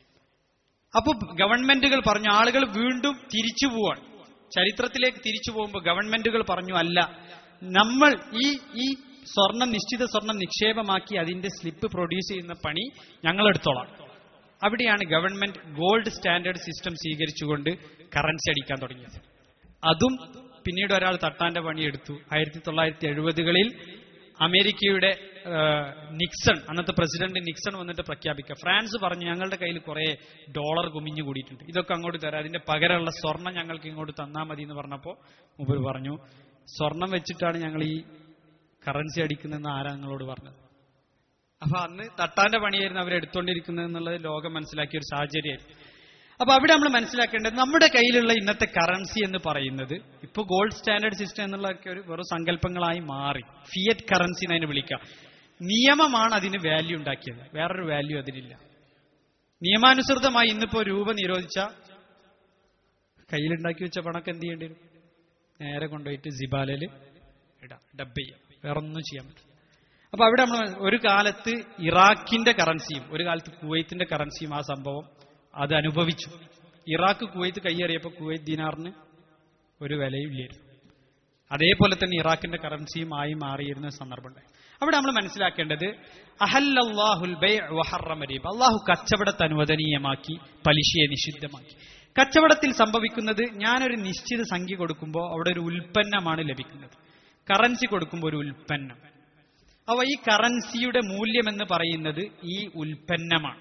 അപ്പൊ ഗവൺമെന്റുകൾ പറഞ്ഞു, ആളുകൾ വീണ്ടും തിരിച്ചു പോവാൻ, ചരിത്രത്തിലേക്ക് തിരിച്ചു പോകുമ്പോൾ ഗവൺമെന്റുകൾ പറഞ്ഞു, അല്ല, നമ്മൾ ഈ സ്വർണം, നിശ്ചിത സ്വർണം നിക്ഷേപമാക്കി അതിന്റെ സ്ലിപ്പ് പ്രൊഡ്യൂസ് ചെയ്യുന്ന പണി ഞങ്ങൾ എടുത്തോളാം. അവിടെയാണ് ഗവൺമെന്റ് ഗോൾഡ് സ്റ്റാൻഡേർഡ് സിസ്റ്റം സ്വീകരിച്ചുകൊണ്ട് കറൻസി അടിക്കാൻ തുടങ്ങിയത്. അതും പിന്നീട് ഒരാൾ തട്ടാന്റെ പണിയെടുത്തു. 1970കളിൽ അമേരിക്കയുടെ നിക്സൺ, അന്നത്തെ പ്രസിഡന്റ് നിക്സൺ വന്നിട്ട് പ്രഖ്യാപിക്കുക, ഫ്രാൻസ് പറഞ്ഞു ഞങ്ങളുടെ കയ്യിൽ കുറെ ഡോളർ കുമിഞ്ഞു കൂടിയിട്ടുണ്ട്, ഇതൊക്കെ അങ്ങോട്ട് തരാം, അതിന്റെ പകരമുള്ള സ്വർണം ഞങ്ങൾക്ക് ഇങ്ങോട്ട് തന്നാൽ മതി എന്ന് പറഞ്ഞപ്പോൾ മുമ്പ് പറഞ്ഞു, സ്വർണം വെച്ചിട്ടാണ് ഞങ്ങൾ ഈ കറൻസി അടിക്കുന്നതെന്ന് ആരാ നിങ്ങളോട് പറഞ്ഞത്? അപ്പൊ അന്ന് തട്ടാന്റെ പണിയായിരുന്നു അവരെടുത്തോണ്ടിരിക്കുന്നത് എന്നുള്ളത് ലോകം മനസ്സിലാക്കിയ ഒരു സാഹചര്യമായിരുന്നു. അപ്പൊ അവിടെ നമ്മൾ മനസ്സിലാക്കേണ്ടത്, നമ്മുടെ കയ്യിലുള്ള ഇന്നത്തെ കറൻസി എന്ന് പറയുന്നത് ഇപ്പൊ ഗോൾഡ് സ്റ്റാൻഡേർഡ് സിസ്റ്റം എന്നുള്ളതൊക്കെ ഒരു വെറും സങ്കല്പങ്ങളായി മാറി. ഫിയറ്റ് കറൻസി എന്നതിനെ വിളിക്കാം. നിയമമാണ് അതിന് വാല്യൂ ഉണ്ടാക്കിയത്, വേറൊരു വാല്യൂ അതിനില്ല. നിയമാനുസൃതമായി ഇന്നിപ്പോ രൂപ നിരോധിച്ച കയ്യിലുണ്ടാക്കി വെച്ച പണക്ക് എന്ത് ചെയ്യേണ്ടി വരും? നേരെ കൊണ്ടുപോയിട്ട് സിബാലയില് ഇടാം, ഡബ് ചെയ്യാം, വേറെ ഒന്നും ചെയ്യാൻ പറ്റില്ല. അപ്പൊ അവിടെ നമ്മൾ ഒരു കാലത്ത് ഇറാഖിന്റെ കറൻസിയും ഒരു കാലത്ത് കുവൈത്തിന്റെ കറൻസിയും ആ സംഭവം അത് അനുഭവിച്ചു. ഇറാഖ് കുവൈത്ത് കൈയേറിയപ്പോൾ കുവൈത്ത് ദിനാറിന് ഒരു വിലയും ഇല്ലായിരുന്നു. അതേപോലെ തന്നെ ഇറാഖിന്റെ കറൻസിയും ആയി മാറിയിരുന്ന സന്ദർഭമുണ്ടായി. അവിടെ നമ്മൾ മനസ്സിലാക്കേണ്ടത്, അഹല്ലല്ലാഹുൽ ബൈഅ വഹറമ റിബ, അള്ളാഹു കച്ചവടത്തെ അനുവദനീയമാക്കി, പലിശയെ നിഷിദ്ധമാക്കി. കച്ചവടത്തിൽ സംഭവിക്കുന്നത്, ഞാനൊരു നിശ്ചിത സംഖ്യ കൊടുക്കുമ്പോൾ അവിടെ ഒരു ഉൽപ്പന്നമാണ് ലഭിക്കുന്നത്. കറൻസി കൊടുക്കുമ്പോൾ ഒരു ഉൽപ്പന്നം. അപ്പൊ ഈ കറൻസിയുടെ മൂല്യം എന്ന് പറയുന്നത് ഈ ഉൽപ്പന്നമാണ്.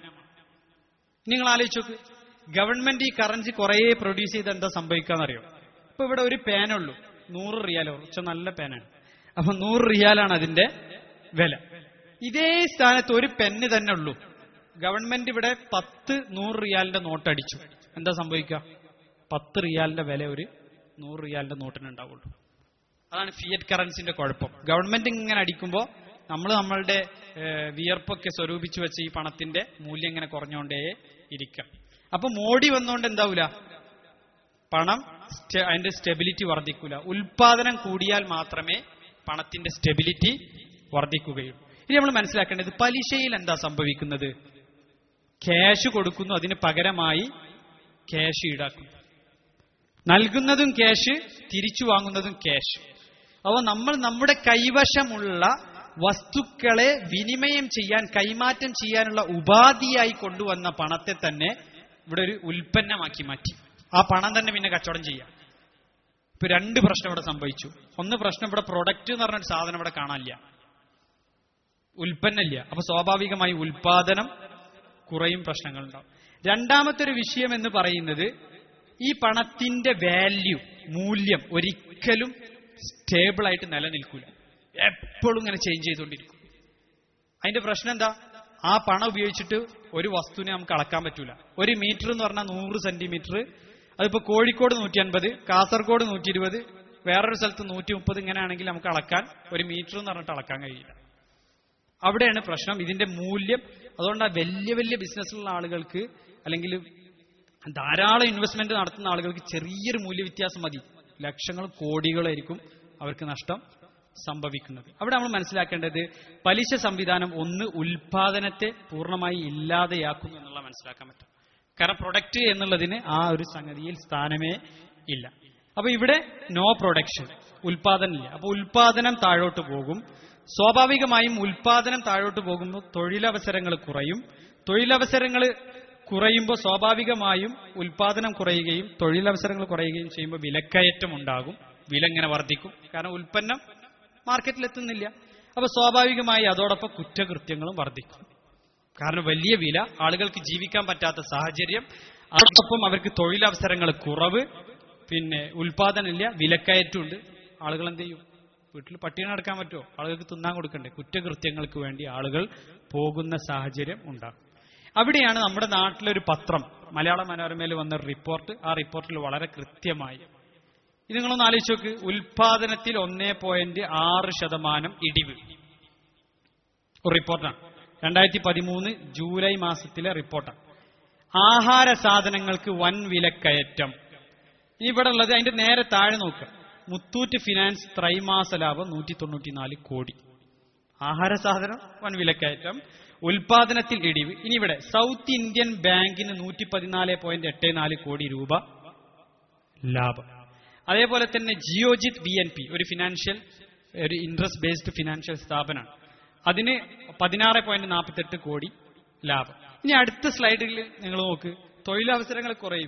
നിങ്ങൾ ആലോചിച്ച് നോക്ക്, ഗവൺമെന്റ് ഈ കറൻസി കുറെ പ്രൊഡ്യൂസ് ചെയ്ത് എന്താ സംഭവിക്കാന്നറിയോ? ഇപ്പൊ ഇവിടെ ഒരു പേനുള്ളൂ, 100 റിയാലോ, കുറച്ച് നല്ല പേനാണ്. അപ്പൊ 100 റിയാലാണ് അതിന്റെ വില. ഇതേ സ്ഥാനത്ത് ഒരു പെന്ന് തന്നെ ഉള്ളൂ, ഗവൺമെന്റ് ഇവിടെ 100 റിയാലിന്റെ നോട്ട് അടിച്ചു, എന്താ സംഭവിക്കുക? 10 റിയാലിന്റെ വില ഒരു 100 റിയാലിന്റെ നോട്ടിനുണ്ടാവുള്ളൂ. അതാണ് ഫിയറ്റ് കറൻസിന്റെ കുഴപ്പം. ഗവൺമെന്റ് ഇങ്ങനെ അടിക്കുമ്പോൾ നമ്മളുടെ വിയർപ്പൊക്കെ സ്വരൂപിച്ചു വെച്ച ഈ പണത്തിന്റെ മൂല്യം ഇങ്ങനെ കുറഞ്ഞുകൊണ്ടേ ഇരിക്കാം. അപ്പൊ മോഡി വന്നുകൊണ്ട് എന്താവൂല, പണം അതിന്റെ സ്റ്റെബിലിറ്റി വർദ്ധിക്കൂല. ഉൽപാദനം കൂടിയാൽ മാത്രമേ പണത്തിന്റെ സ്റ്റെബിലിറ്റി വർദ്ധിക്കുകയുള്ളൂ. ഇനി നമ്മൾ മനസ്സിലാക്കേണ്ടത്, പലിശയിൽ എന്താ സംഭവിക്കുന്നത്? ക്യാഷ് കൊടുക്കുന്നു, അതിന് പകരമായി ക്യാഷ് ഈടാക്കുന്നു. നൽകുന്നതും ക്യാഷ്, തിരിച്ചു വാങ്ങുന്നതും ക്യാഷ്. അപ്പോൾ നമ്മൾ നമ്മുടെ കൈവശമുള്ള വസ്തുക്കളെ വിനിമയം ചെയ്യാൻ, കൈമാറ്റം ചെയ്യാനുള്ള ഉപാധിയായി കൊണ്ടുവന്ന പണത്തെ തന്നെ ഇവിടെ ഒരു ഉൽപ്പന്നമാക്കി മാറ്റി. ആ പണം തന്നെ പിന്നെ കച്ചവടം ചെയ്യാം. ഇപ്പൊ രണ്ട് പ്രശ്നം ഇവിടെ സംഭവിച്ചു. ഒന്ന് പ്രശ്നം ഇവിടെ പ്രൊഡക്റ്റ് എന്ന് പറഞ്ഞൊരു സാധനം ഇവിടെ കാണാനില്ല, ഉൽപ്പന്നമില്ല. അപ്പൊ സ്വാഭാവികമായി ഉൽപാദനം കുറയും, പ്രശ്നങ്ങളുണ്ടാവും. രണ്ടാമത്തെ ഒരു വിഷയം എന്ന് പറയുന്നത് ഈ പണത്തിന്റെ വാല്യൂ, മൂല്യം ഒരിക്കലും സ്റ്റേബിൾ ആയിട്ട് നിലനിൽക്കില്ല, എപ്പോഴും ഇങ്ങനെ ചേഞ്ച് ചെയ്തുകൊണ്ടിരിക്കും. അതിന്റെ പ്രശ്നം എന്താ? ആ പണം ഉപയോഗിച്ചിട്ട് ഒരു വസ്തുവിനെ നമുക്ക് അളക്കാൻ പറ്റൂല. ഒരു മീറ്റർ എന്ന് പറഞ്ഞാൽ 100 സെന്റിമീറ്റർ, അതിപ്പോ കോഴിക്കോട് 150, കാസർഗോഡ് 120, വേറൊരു സ്ഥലത്ത് 130, ഇങ്ങനെയാണെങ്കിൽ നമുക്ക് അളക്കാൻ ഒരു മീറ്റർ എന്ന് പറഞ്ഞിട്ട് അളക്കാൻ കഴിയില്ല. അവിടെയാണ് പ്രശ്നം, ഇതിന്റെ മൂല്യം. അതുകൊണ്ട് വലിയ വലിയ ബിസിനസ്സുള്ള ആളുകൾക്ക് അല്ലെങ്കിൽ ധാരാളം ഇൻവെസ്റ്റ്മെന്റ് നടത്തുന്ന ആളുകൾക്ക് ചെറിയൊരു മൂല്യവ്യത്യാസം മതി, ലക്ഷങ്ങളും കോടികളായിരിക്കും അവർക്ക് നഷ്ടം സംഭവിക്കുന്നത്. അവിടെ നമ്മൾ മനസ്സിലാക്കേണ്ടത് പലിശ സംവിധാനം ഒന്ന് ഉൽപാദനത്തെ പൂർണ്ണമായി ഇല്ലാതെയാക്കുന്നു എന്നുള്ള മനസ്സിലാക്കാൻ പറ്റും. കാരണം പ്രൊഡക്റ്റ് എന്നുള്ളതിന് ആ ഒരു സംഗതിയിൽ സ്ഥാനമേ ഇല്ല. അപ്പൊ ഇവിടെ നോ പ്രൊഡക്ഷൻ, ഉൽപാദനമില്ല. അപ്പൊ ഉൽപാദനം താഴോട്ട് പോകും. സ്വാഭാവികമായും ഉൽപാദനം താഴോട്ട് പോകുമ്പോൾ തൊഴിലവസരങ്ങൾ കുറയും. തൊഴിലവസരങ്ങൾ കുറയുമ്പോൾ സ്വാഭാവികമായും ഉൽപാദനം കുറയുകയും തൊഴിലവസരങ്ങൾ കുറയുകയും ചെയ്യുമ്പോൾ വിലക്കയറ്റം ഉണ്ടാകും. വില ഇങ്ങനെ വർദ്ധിക്കും, കാരണം ഉൽപ്പന്നം മാർക്കറ്റിലെത്തുന്നില്ല. അപ്പൊ സ്വാഭാവികമായി അതോടൊപ്പം കുറ്റകൃത്യങ്ങളും വർദ്ധിക്കും. കാരണം വലിയ വില, ആളുകൾക്ക് ജീവിക്കാൻ പറ്റാത്ത സാഹചര്യം, അതോടൊപ്പം അവർക്ക് തൊഴിലവസരങ്ങൾ കുറവ്, പിന്നെ ഉൽപാദനമില്ല, വിലക്കയറ്റമുണ്ട്. ആളുകൾ എന്ത് ചെയ്യും? വീട്ടിൽ പട്ടിണി നടക്കാൻ പറ്റുമോ? ആളുകൾക്ക് തിന്നാൻ കൊടുക്കണ്ടേ? കുറ്റകൃത്യങ്ങൾക്ക് വേണ്ടി ആളുകൾ പോകുന്ന സാഹചര്യം ഉണ്ടാകും. അവിടെയാണ് നമ്മുടെ നാട്ടിലൊരു പത്രം, മലയാള മനോരമയിൽ വന്ന റിപ്പോർട്ട്. ആ റിപ്പോർട്ടിൽ വളരെ കൃത്യമായി ഇത് നിങ്ങളൊന്ന് ആലോചിച്ച് നോക്ക്. ഉൽപാദനത്തിൽ 1.6% ഇടിവ്. ഒരു റിപ്പോർട്ടാണ്, 2013 ജൂലൈ മാസത്തിലെ റിപ്പോർട്ടാണ്. ആഹാര സാധനങ്ങൾക്ക് വൻ വിലക്കയറ്റം. ഇനി ഇവിടെ ഉള്ളത് അതിന്റെ നേരെ താഴെ നോക്കുക. മുത്തൂറ്റ് ഫിനാൻസ് ത്രൈമാസ ലാഭം 194 കോടി. ആഹാര സാധനം വൻ വിലക്കയറ്റം, ഉൽപാദനത്തിൽ ഇടിവ്. ഇനി ഇവിടെ സൗത്ത് ഇന്ത്യൻ ബാങ്കിന് 114.84 കോടി രൂപ ലാഭം. അതേപോലെ തന്നെ ജിയോജിത് BNP ഒരു ഇൻട്രസ്റ്റ് ബേസ്ഡ് ഫിനാൻഷ്യൽ സ്ഥാപനമാണ്, അതിന് 16.48 കോടി ലാഭം. ഇനി അടുത്ത സ്ലൈഡിൽ നിങ്ങൾ നോക്ക്, തൊഴിലവസരങ്ങൾ കുറയും.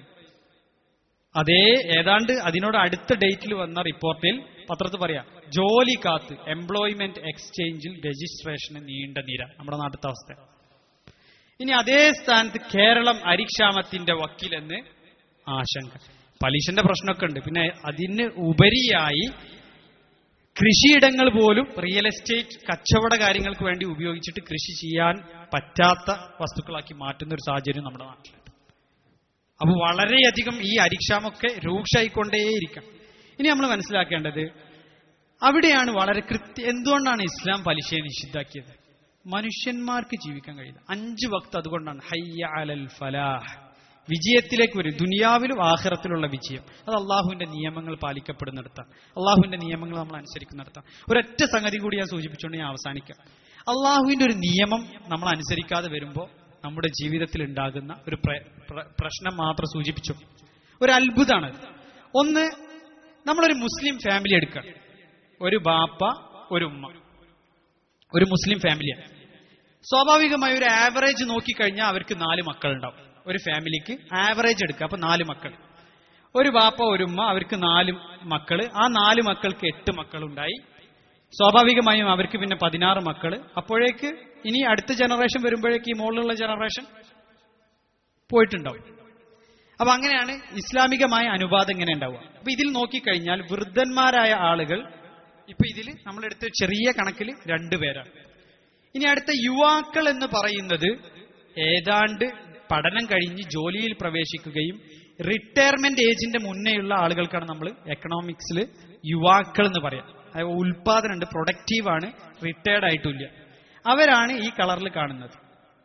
അതേ ഏതാണ്ട് അതിനോട് അടുത്ത ഡേറ്റിൽ വന്ന റിപ്പോർട്ടിൽ പത്രത്തിൽ പറയാം, ജോലി കാത്ത് എംപ്ലോയ്മെന്റ് എക്സ്ചേഞ്ചിൽ രജിസ്ട്രേഷന് നീണ്ട നിര. നമ്മുടെ നാട്ടിലത്തെ അവസ്ഥ. ഇനി അതേ സ്ഥാനത്ത് കേരളം അരിക്ഷാമത്തിന്റെ വക്കീലെന്ന് ആശങ്ക. പലിശന്റെ പ്രശ്നമൊക്കെ ഉണ്ട്. പിന്നെ അതിന് ഉപരിയായി കൃഷിയിടങ്ങൾ പോലും റിയൽ എസ്റ്റേറ്റ് കച്ചവട കാര്യങ്ങൾക്ക് വേണ്ടി ഉപയോഗിച്ചിട്ട് കൃഷി ചെയ്യാൻ പറ്റാത്ത വസ്തുക്കളാക്കി മാറ്റുന്ന ഒരു സാഹചര്യം നമ്മുടെ നാട്ടിലുണ്ട്. അപ്പൊ വളരെയധികം ഈ അരിക്ഷാമൊക്കെ രൂക്ഷമായിക്കൊണ്ടേയിരിക്കാം. ഇനി നമ്മൾ മനസ്സിലാക്കേണ്ടത് അവിടെയാണ് വളരെ എന്തുകൊണ്ടാണ് ഇസ്ലാം പലിശയെ നിഷിദ്ധാക്കിയത്? മനുഷ്യന്മാർക്ക് ജീവിക്കാൻ കഴിയില്ല 5 വക്ത്. അതുകൊണ്ടാണ് ഹയ്യ അലൽ ഫലാഹ്, വിജയത്തിലേക്ക് വരും. ദുനിയാവിലും ആഖിറത്തിലുള്ള വിജയം അത് അള്ളാഹുവിന്റെ നിയമങ്ങൾ പാലിക്കപ്പെടുന്നിടത്താണ്, അള്ളാഹുവിന്റെ നിയമങ്ങൾ നമ്മൾ അനുസരിക്കുന്നിടത്താണ്. ഒരൊറ്റ സംഗതി കൂടി ഞാൻ സൂചിപ്പിച്ചുകൊണ്ട് ഞാൻ അവസാനിക്കാം. അള്ളാഹുവിന്റെ ഒരു നിയമം നമ്മൾ അനുസരിക്കാതെ വരുമ്പോൾ നമ്മുടെ ജീവിതത്തിൽ ഉണ്ടാകുന്ന ഒരു പ്രശ്നം മാത്രം സൂചിപ്പിച്ചു. ഒരു അത്ഭുതമാണ്. ഒന്ന്, നമ്മളൊരു മുസ്ലിം ഫാമിലി എടുക്കുക. ഒരു ബാപ്പ, ഒരു ഉമ്മ, ഒരു മുസ്ലിം ഫാമിലിയാണ്. സ്വാഭാവികമായി ഒരു ആവറേജ് നോക്കിക്കഴിഞ്ഞാൽ അവർക്ക് 4 മക്കളുണ്ടാവും. ഒരു ഫാമിലിക്ക് ആവറേജ് എടുക്കുക, അപ്പൊ 4 മക്കൾ. ഒരു ബാപ്പ, ഒരു ഉമ്മ, അവർക്ക് 4 മക്കള്. ആ 4 മക്കൾക്ക് 8 മക്കളുണ്ടായി. സ്വാഭാവികമായും അവർക്ക് പിന്നെ 16 മക്കള്. അപ്പോഴേക്ക് ഇനി അടുത്ത ജനറേഷൻ വരുമ്പോഴേക്ക് ഈ മുകളിലുള്ള ജനറേഷൻ പോയിട്ടുണ്ടാവും. അപ്പൊ അങ്ങനെയാണ് ഇസ്ലാമികമായ അനുപാതം ഇങ്ങനെ ഉണ്ടാവുക. അപ്പൊ ഇതിൽ നോക്കിക്കഴിഞ്ഞാൽ വൃദ്ധന്മാരായ ആളുകൾ ഇപ്പൊ ഇതിൽ നമ്മളെടുത്ത ചെറിയ കണക്കിൽ 2 പേരാണ്. ഇനി അടുത്ത യുവാക്കൾ എന്ന് പറയുന്നത് ഏതാണ്ട് പഠനം കഴിഞ്ഞ് ജോലിയിൽ പ്രവേശിക്കുകയും റിട്ടയർമെന്റ് ഏജിന്റെ മുന്നേയുള്ള ആളുകൾക്കാണ് നമ്മൾ എക്കണോമിക്സിൽ യുവാക്കൾ എന്ന് പറയാം. അതായത് ഉൽപാദനമുണ്ട്, പ്രൊഡക്റ്റീവാണ്, റിട്ടയർഡ് ആയിട്ടില്ല. അവരാണ് ഈ കളറിൽ കാണുന്നത്.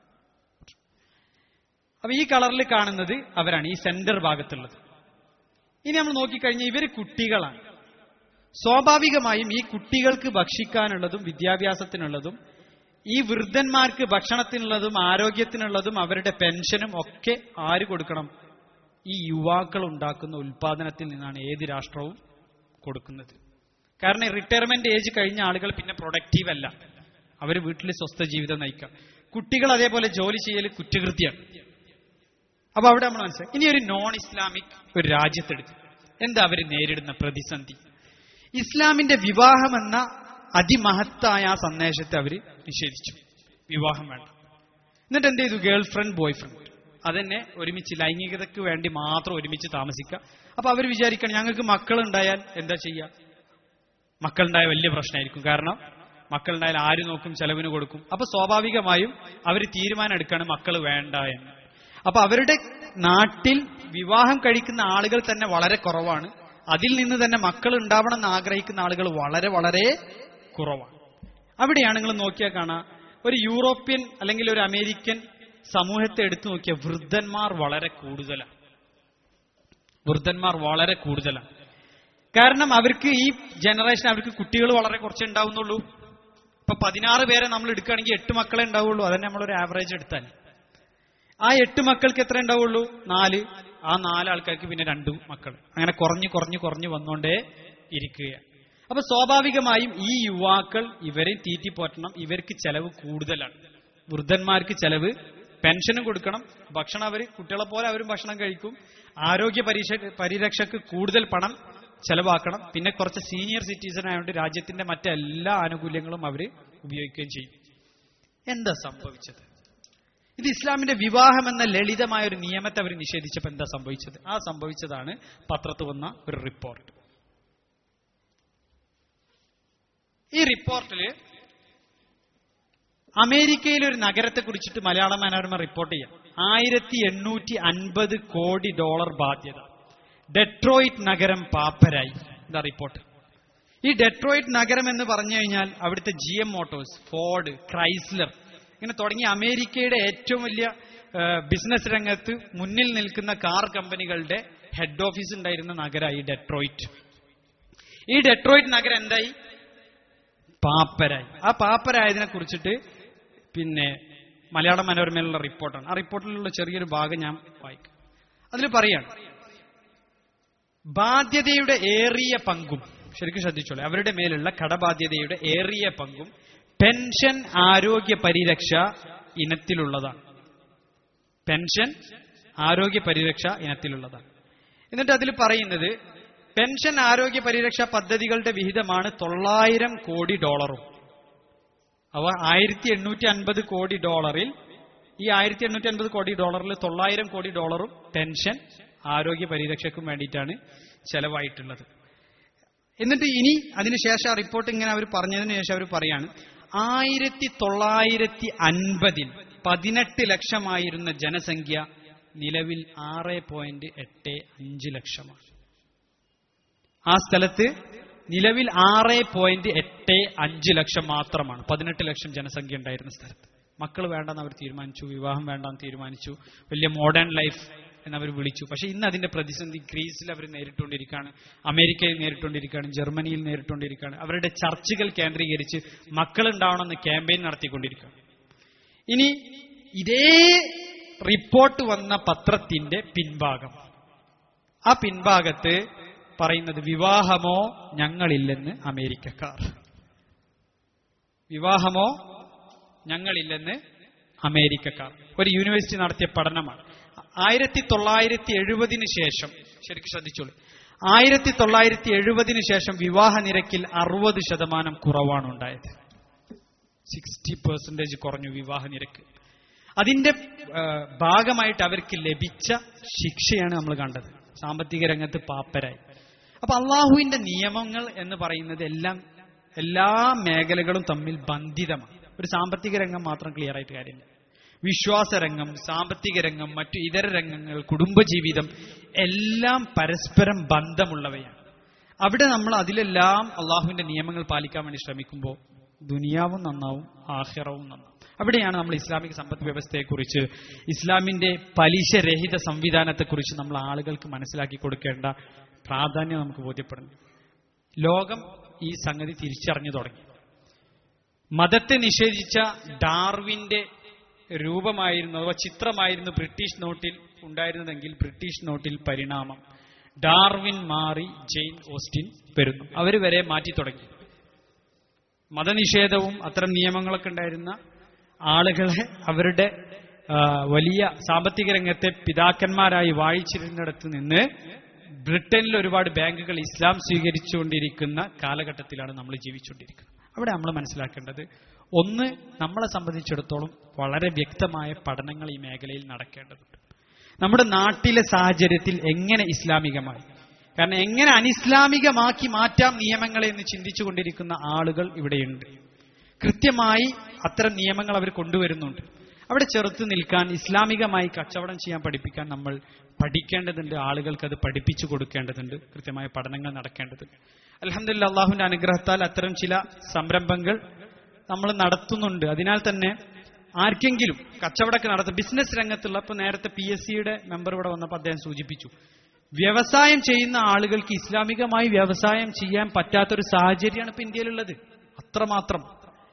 അപ്പൊ ഈ കളറിൽ കാണുന്നത് അവരാണ്, ഈ സെന്റർ ഭാഗത്തുള്ളത്. ഇനി നമ്മൾ നോക്കിക്കഴിഞ്ഞാൽ ഇവര് കുട്ടികളാണ്. സ്വാഭാവികമായും ഈ കുട്ടികൾക്ക് ഭക്ഷിക്കാനുള്ളതും വിദ്യാഭ്യാസത്തിനുള്ളതും ഈ വൃദ്ധന്മാർക്ക് ഭക്ഷണത്തിനുള്ളതും ആരോഗ്യത്തിനുള്ളതും അവരുടെ പെൻഷനും ഒക്കെ ആര് കൊടുക്കണം? ഈ യുവാക്കൾ ഉണ്ടാക്കുന്ന ഉൽപാദനത്തിൽ നിന്നാണ് ഏത് രാഷ്ട്രവും കൊടുക്കുന്നത്. കാരണം റിട്ടയർമെന്റ് ഏജ് കഴിഞ്ഞ ആളുകൾ പിന്നെ പ്രൊഡക്റ്റീവ് അല്ല, അവർ വീട്ടിൽ സ്വസ്ഥ ജീവിതം നയിക്കാം. കുട്ടികൾ അതേപോലെ ജോലി ചെയ്യൽ കുറ്റകൃത്യമാണ്. അപ്പൊ അവിടെ നമ്മൾ മനസ്സിലാക്കി. ഇനി ഒരു നോൺ ഇസ്ലാമിക് ഒരു രാജ്യത്തെടുക്കും, എന്താ അവർ നേരിടുന്ന പ്രതിസന്ധി? ഇസ്ലാമിന്റെ വിവാഹം എന്ന അതിമഹത്തായ ആ സന്ദേശത്തെ അവർ നിഷേധിച്ചു. വിവാഹം വേണ്ട. എന്നിട്ട് എന്ത് ചെയ്തു? ഗേൾ ഫ്രണ്ട് ബോയ് ഫ്രണ്ട് അതന്നെ ഒരുമിച്ച് ലൈംഗികതയ്ക്ക് വേണ്ടി മാത്രം ഒരുമിച്ച് താമസിക്കുക. അപ്പൊ അവർ വിചാരിക്കണം ഞങ്ങൾക്ക് മക്കളുണ്ടായാൽ എന്താ ചെയ്യുക? മക്കളുണ്ടായ വലിയ പ്രശ്നമായിരിക്കും. കാരണം മക്കളുണ്ടായാൽ ആര് നോക്കും, ചെലവിന് കൊടുക്കും. അപ്പൊ സ്വാഭാവികമായും അവർ തീരുമാനം എടുക്കുകയാണ് മക്കൾ വേണ്ട എന്ന്. അപ്പൊ അവരുടെ നാട്ടിൽ വിവാഹം കഴിക്കുന്ന ആളുകൾ തന്നെ വളരെ കുറവാണ്. അതിൽ നിന്ന് തന്നെ മക്കൾ ഉണ്ടാവണം എന്ന് ആഗ്രഹിക്കുന്ന ആളുകൾ വളരെ വളരെ കുറവാണ്. അവിടെയാണ് നിങ്ങൾ നോക്കിയാൽ കാണാം, ഒരു യൂറോപ്യൻ അല്ലെങ്കിൽ ഒരു അമേരിക്കൻ സമൂഹത്തെ എടുത്തു നോക്കിയ വൃദ്ധന്മാർ വളരെ കൂടുതലാണ്. വൃദ്ധന്മാർ വളരെ കൂടുതലാണ്. കാരണം അവർക്ക് ഈ ജനറേഷൻ അവർക്ക് കുട്ടികൾ വളരെ കുറച്ചേ ഉണ്ടാവുന്നുള്ളൂ. ഇപ്പൊ 16 പേരെ നമ്മൾ എടുക്കുകയാണെങ്കിൽ 8 മക്കളെ ഉണ്ടാവുള്ളൂ. അതന്നെ നമ്മളൊരു ആവറേജ് എടുത്താൽ ആ 8 മക്കൾക്ക് എത്ര ഉണ്ടാവുള്ളൂ? 4. ആ 4 ആൾക്കാർക്ക് പിന്നെ 2 മക്കൾ. അങ്ങനെ കുറഞ്ഞു വന്നുകൊണ്ടേ ഇരിക്കുകയാണ്. അപ്പൊ സ്വാഭാവികമായും ഈ യുവാക്കൾ ഇവരെ തീറ്റിപ്പോറ്റണം. ഇവർക്ക് ചെലവ് കൂടുതലാണ്. വൃദ്ധന്മാർക്ക് ചെലവ്, പെൻഷനും കൊടുക്കണം, ഭക്ഷണം അവർ കുട്ടികളെ പോലെ അവരും ഭക്ഷണം കഴിക്കും, ആരോഗ്യ പരിരക്ഷക്ക് കൂടുതൽ പണം ചെലവാക്കണം, പിന്നെ കുറച്ച് സീനിയർ സിറ്റിസൺ ആയതുകൊണ്ട് രാജ്യത്തിന്റെ മറ്റെല്ലാ ആനുകൂല്യങ്ങളും അവർ ഉപയോഗിക്കുകയും ചെയ്യും. എന്താ സംഭവിച്ചത്? ഇത് ഇസ്ലാമിന്റെ വിവാഹം എന്ന ലളിതമായ ഒരു നിയമത്തെ അവർ നിഷേധിച്ചപ്പോൾ എന്താ സംഭവിച്ചത്? ആ സംഭവിച്ചതാണ് പത്രത്ത് വന്ന ഒരു റിപ്പോർട്ട്. ഈ റിപ്പോർട്ടില് അമേരിക്കയിലെ ഒരു നഗരത്തെ കുറിച്ചിട്ട് മലയാള മനോരമ റിപ്പോർട്ട് ചെയ്യാം. $1850 കോടി ബാധ്യത. ഡെട്രോയിറ്റ് നഗരം പാപ്പരായി. ഇതാ റിപ്പോർട്ട്. ഈ ഡെട്രോയിറ്റ് നഗരം എന്ന് പറഞ്ഞു കഴിഞ്ഞാൽ അവിടുത്തെ GM മോട്ടോഴ്സ്, ഫോർഡ്, ക്രൈസ്ലർ ഇങ്ങനെ തുടങ്ങിയ അമേരിക്കയുടെ ഏറ്റവും വലിയ ബിസിനസ് രംഗത്ത് മുന്നിൽ നിൽക്കുന്ന കാർ കമ്പനികളുടെ ഹെഡ് ഓഫീസ് ഉണ്ടായിരുന്ന നഗരമായി ഡെട്രോയിറ്റ്. ഈ ഡെട്രോയിറ്റ് നഗരം എന്തായി? പാപ്പരായി. ആ പാപ്പരായതിനെ കുറിച്ചിട്ട് പിന്നെ മലയാള മനോരമയിലുള്ള റിപ്പോർട്ടാണ്. ആ റിപ്പോർട്ടിലുള്ള ചെറിയൊരു ഭാഗം ഞാൻ വായിക്കും. അതിൽ പറയാണ്, ബാധ്യതയുടെ ഏറിയ പങ്കും, ശരിക്കും ശ്രദ്ധിച്ചോളൂ, അവരുടെ മേലുള്ള കടബാധ്യതയുടെ ഏറിയ പങ്കും പെൻഷൻ ആരോഗ്യ പരിരക്ഷ ഇനത്തിലുള്ളതാണ്. പെൻഷൻ ആരോഗ്യ പരിരക്ഷ ഇനത്തിലുള്ളതാണ്. എന്നിട്ട് അതിൽ പറയുന്നത് പെൻഷൻ ആരോഗ്യ പരിരക്ഷാ പദ്ധതികളുടെ വിഹിതമാണ് $900 കോടി. അവ $1850 കോടി. ഈ $1850 കോടി $900 കോടി പെൻഷൻ ആരോഗ്യ പരിരക്ഷയ്ക്കും വേണ്ടിയിട്ടാണ് ചെലവായിട്ടുള്ളത്. എന്നിട്ട് ഇനി അതിനുശേഷം ആ റിപ്പോർട്ട് ഇങ്ങനെ അവർ പറഞ്ഞതിന് ശേഷം അവർ പറയാണ്, 1950 18 ലക്ഷമായിരുന്ന ജനസംഖ്യ നിലവിൽ 6.85 ലക്ഷമാണ്. ആ സ്ഥലത്ത് നിലവിൽ 6.85 ലക്ഷം മാത്രമാണ്. 18 ലക്ഷം ജനസംഖ്യ ഉണ്ടായിരുന്ന സ്ഥലത്ത്. മക്കൾ വേണ്ടെന്ന് അവർ തീരുമാനിച്ചു, വിവാഹം വേണ്ടെന്ന് തീരുമാനിച്ചു, വലിയ മോഡേൺ ലൈഫ് എന്നവർ വിളിച്ചു. പക്ഷെ ഇന്ന് അതിന്റെ പ്രതിസന്ധി ഗ്രീസിൽ അവർ നേരിട്ടുകൊണ്ടിരിക്കുകയാണ്, അമേരിക്കയിൽ നേരിട്ടുകൊണ്ടിരിക്കുകയാണ്, ജർമ്മനിയിൽ നേരിട്ടുകൊണ്ടിരിക്കുകയാണ്. അവരുടെ ചർച്ചുകൾ കേന്ദ്രീകരിച്ച് മക്കളുണ്ടാവണമെന്ന് ക്യാമ്പയിൻ നടത്തിക്കൊണ്ടിരിക്കുകയാണ്. ഇനി ഇതേ റിപ്പോർട്ട് വന്ന പത്രത്തിന്റെ പിൻഭാഗം, ആ പിൻഭാഗത്ത് പറയുന്നത് വിവാഹമോ ഞങ്ങളില്ലെന്ന് അമേരിക്കക്കാർ. വിവാഹമോ ഞങ്ങളില്ലെന്ന് അമേരിക്കക്കാർ. ഒരു യൂണിവേഴ്സിറ്റി നടത്തിയ പഠനമാണ്. 1970 ശേഷം, ശരിക്കും ശ്രദ്ധിച്ചോളൂ, 1970 ശേഷം വിവാഹ നിരക്കിൽ 60% കുറവാണ് ഉണ്ടായത്. 60% കുറഞ്ഞു വിവാഹ നിരക്ക്. അതിന്റെ ഭാഗമായിട്ട് അവർക്ക് ലഭിച്ച ശിക്ഷയാണ് നമ്മൾ കണ്ടത്. സാമ്പത്തിക രംഗത്ത് പാപ്പരായി. അപ്പൊ അള്ളാഹുവിന്റെ നിയമങ്ങൾ എന്ന് പറയുന്നത് എല്ലാ മേഖലകളും തമ്മിൽ ബന്ധിതമാണ്. ഒരു സാമ്പത്തിക രംഗം മാത്രം ക്ലിയർ ആയിട്ട് കാര്യമില്ല. വിശ്വാസരംഗം, സാമ്പത്തിക രംഗം, മറ്റു ഇതര രംഗങ്ങൾ, കുടുംബജീവിതം എല്ലാം പരസ്പരം ബന്ധമുള്ളവയാണ്. അവിടെ നമ്മൾ അതിലെല്ലാം അള്ളാഹുവിന്റെ നിയമങ്ങൾ പാലിക്കാൻ വേണ്ടി ശ്രമിക്കുമ്പോൾ ദുനിയാവും നന്നാവും, ആഖിറവും നന്നാവും. അവിടെയാണ് നമ്മൾ ഇസ്ലാമിക സമ്പദ് വ്യവസ്ഥയെക്കുറിച്ച്, ഇസ്ലാമിന്റെ പലിശരഹിത സംവിധാനത്തെക്കുറിച്ച് നമ്മൾ ആളുകൾക്ക് മനസ്സിലാക്കി കൊടുക്കേണ്ട പ്രാധാന്യം നമുക്ക് ബോധ്യപ്പെടുന്നു. ലോകം ഈ സംഗതി തിരിച്ചറിഞ്ഞു തുടങ്ങി. മതത്തെ നിഷേധിച്ച ഡാർവിന്റെ രൂപമായിരുന്നു അഥവാ ചിത്രമായിരുന്നു ബ്രിട്ടീഷ് നോട്ടിൽ ഉണ്ടായിരുന്നതെങ്കിൽ ബ്രിട്ടീഷ് നോട്ടിൽ പരിണാമം. ഡാർവിൻ മാറി ജെയിൻ ഓസ്റ്റിൻ വരുന്നു. അവർ വരെ മാറ്റി തുടങ്ങി. മതനിഷേധവും അത്തരം നിയമങ്ങളൊക്കെ ഉണ്ടായിരുന്ന ആളുകളെ അവരുടെ വലിയ സാമ്പത്തിക രംഗത്തെ പിതാക്കന്മാരായി വാഴിച്ചിരുന്നിടത്ത് നിന്ന് ബ്രിട്ടനിൽ ഒരുപാട് ബാങ്കുകൾ ഇസ്ലാം സ്വീകരിച്ചുകൊണ്ടിരിക്കുന്ന കാലഘട്ടത്തിലാണ് നമ്മൾ ജീവിച്ചുകൊണ്ടിരിക്കുന്നത്. അവിടെ നമ്മൾ മനസ്സിലാക്കേണ്ടത്, ഒന്ന്, നമ്മളെ സംബന്ധിച്ചിടത്തോളം വളരെ വ്യക്തമായ പഠനങ്ങൾ ഈ മേഖലയിൽ നടക്കേണ്ടതുണ്ട്. നമ്മുടെ നാട്ടിലെ സാഹചര്യത്തിൽ എങ്ങനെ ഇസ്ലാമികമായി, കാരണം എങ്ങനെ അനിസ്ലാമികമാക്കി മാറ്റാം നിയമങ്ങളെ എന്ന് ചിന്തിച്ചു കൊണ്ടിരിക്കുന്ന ആളുകൾ ഇവിടെയുണ്ട്. കൃത്യമായി അത്തരം നിയമങ്ങൾ അവർ കൊണ്ടുവരുന്നുണ്ട്. അവിടെ ചെറുത്ത് നിൽക്കാൻ, ഇസ്ലാമികമായി കച്ചവടം ചെയ്യാൻ പഠിപ്പിക്കാൻ നമ്മൾ പഠിക്കേണ്ടതുണ്ട്. ആളുകൾക്ക് അത് പഠിപ്പിച്ചു കൊടുക്കേണ്ടതുണ്ട്. കൃത്യമായ പഠനങ്ങൾ നടക്കേണ്ടതുണ്ട്. അൽഹംദുലില്ലാ, അള്ളാഹുവിന്റെ അനുഗ്രഹത്താൽ അത്തരം ചില സംരംഭങ്ങൾ നമ്മൾ നടത്തുന്നുണ്ട്. അതിനാൽ തന്നെ ആർക്കെങ്കിലും കച്ചവടമൊക്കെ നടത്തും, ബിസിനസ് രംഗത്തുള്ള, ഇപ്പൊ നേരത്തെ PSCയുടെ മെമ്പർ ഇവിടെ വന്നപ്പോൾ അദ്ദേഹം സൂചിപ്പിച്ചു, വ്യവസായം ചെയ്യുന്ന ആളുകൾക്ക് ഇസ്ലാമികമായി വ്യവസായം ചെയ്യാൻ പറ്റാത്തൊരു സാഹചര്യമാണ് ഇപ്പൊ ഇന്ത്യയിലുള്ളത്. അത്രമാത്രം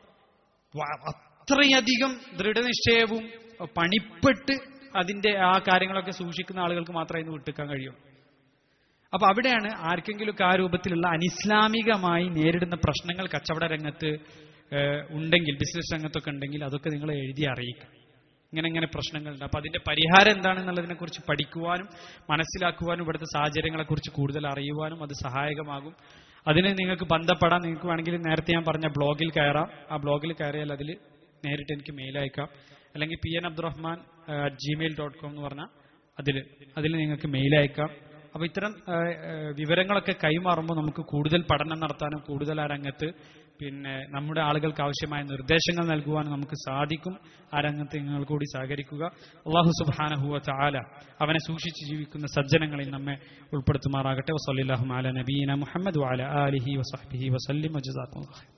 അത്രയധികം ദൃഢനിശ്ചയവും പണിപ്പെട്ട് അതിന്റെ ആ കാര്യങ്ങളൊക്കെ സൂക്ഷിക്കുന്ന ആളുകൾക്ക് മാത്രമേ ഇന്ന് വിട്ടുക്കാൻ കഴിയൂ. അപ്പൊ അവിടെയാണ് ആർക്കെങ്കിലും ആ രൂപത്തിലുള്ള അനിസ്ലാമികമായി നേരിടുന്ന പ്രശ്നങ്ങൾ കച്ചവട രംഗത്ത് ഉണ്ടെങ്കിൽ, ബിസിനസ് രംഗത്തൊക്കെ ഉണ്ടെങ്കിൽ അതൊക്കെ നിങ്ങൾ എഴുതി അറിയിക്കുക. ഇങ്ങനെ പ്രശ്നങ്ങളുണ്ട്. അപ്പൊ അതിന്റെ പരിഹാരം എന്താണെന്നുള്ളതിനെ കുറിച്ച് പഠിക്കുവാനും മനസ്സിലാക്കുവാനും ഇവിടുത്തെ സാഹചര്യങ്ങളെക്കുറിച്ച് കൂടുതൽ അറിയുവാനും അത് സഹായകമാകും. അതിന് നിങ്ങൾക്ക് ബന്ധപ്പെടാൻ, നിങ്ങൾക്ക് വേണമെങ്കിൽ നേരത്തെ ഞാൻ പറഞ്ഞ ബ്ലോഗിൽ കയറാം. ആ ബ്ലോഗിൽ കയറിയാൽ അതിൽ നേരിട്ട് എനിക്ക് മെയിൽ അയക്കാം. അല്ലെങ്കിൽ pnabdurrahman@gmail.com എന്ന് പറഞ്ഞാൽ അതിൽ നിങ്ങൾക്ക് മെയിൽ അയക്കാം. അപ്പൊ ഇത്തരം വിവരങ്ങളൊക്കെ കൈമാറുമ്പോൾ നമുക്ക് കൂടുതൽ പഠനം നടത്താനും കൂടുതൽ ആ രംഗത്ത് നമ്മുടെ ആളുകൾക്ക് ആവശ്യമായ നിർദ്ദേശങ്ങൾ നൽകുവാനും നമുക്ക് സാധിക്കും. ആ രംഗത്ത് നിങ്ങൾ കൂടി സഹകരിക്കുക. അല്ലാഹു സുബ്ഹാനഹു വ തആല അവനെ സൂക്ഷിച്ച് ജീവിക്കുന്ന സജ്ജനങ്ങളിൽ നമ്മെ ഉൾപ്പെടുത്തുമാറാകട്ടെ. വസല്ലല്ലാഹു അലാ നബിയിന മുഹമ്മദ് വഅലാ ആലിഹി വസഹ്ബിഹി വസല്ലിം. വജസാകുമുല്ലാഹ്.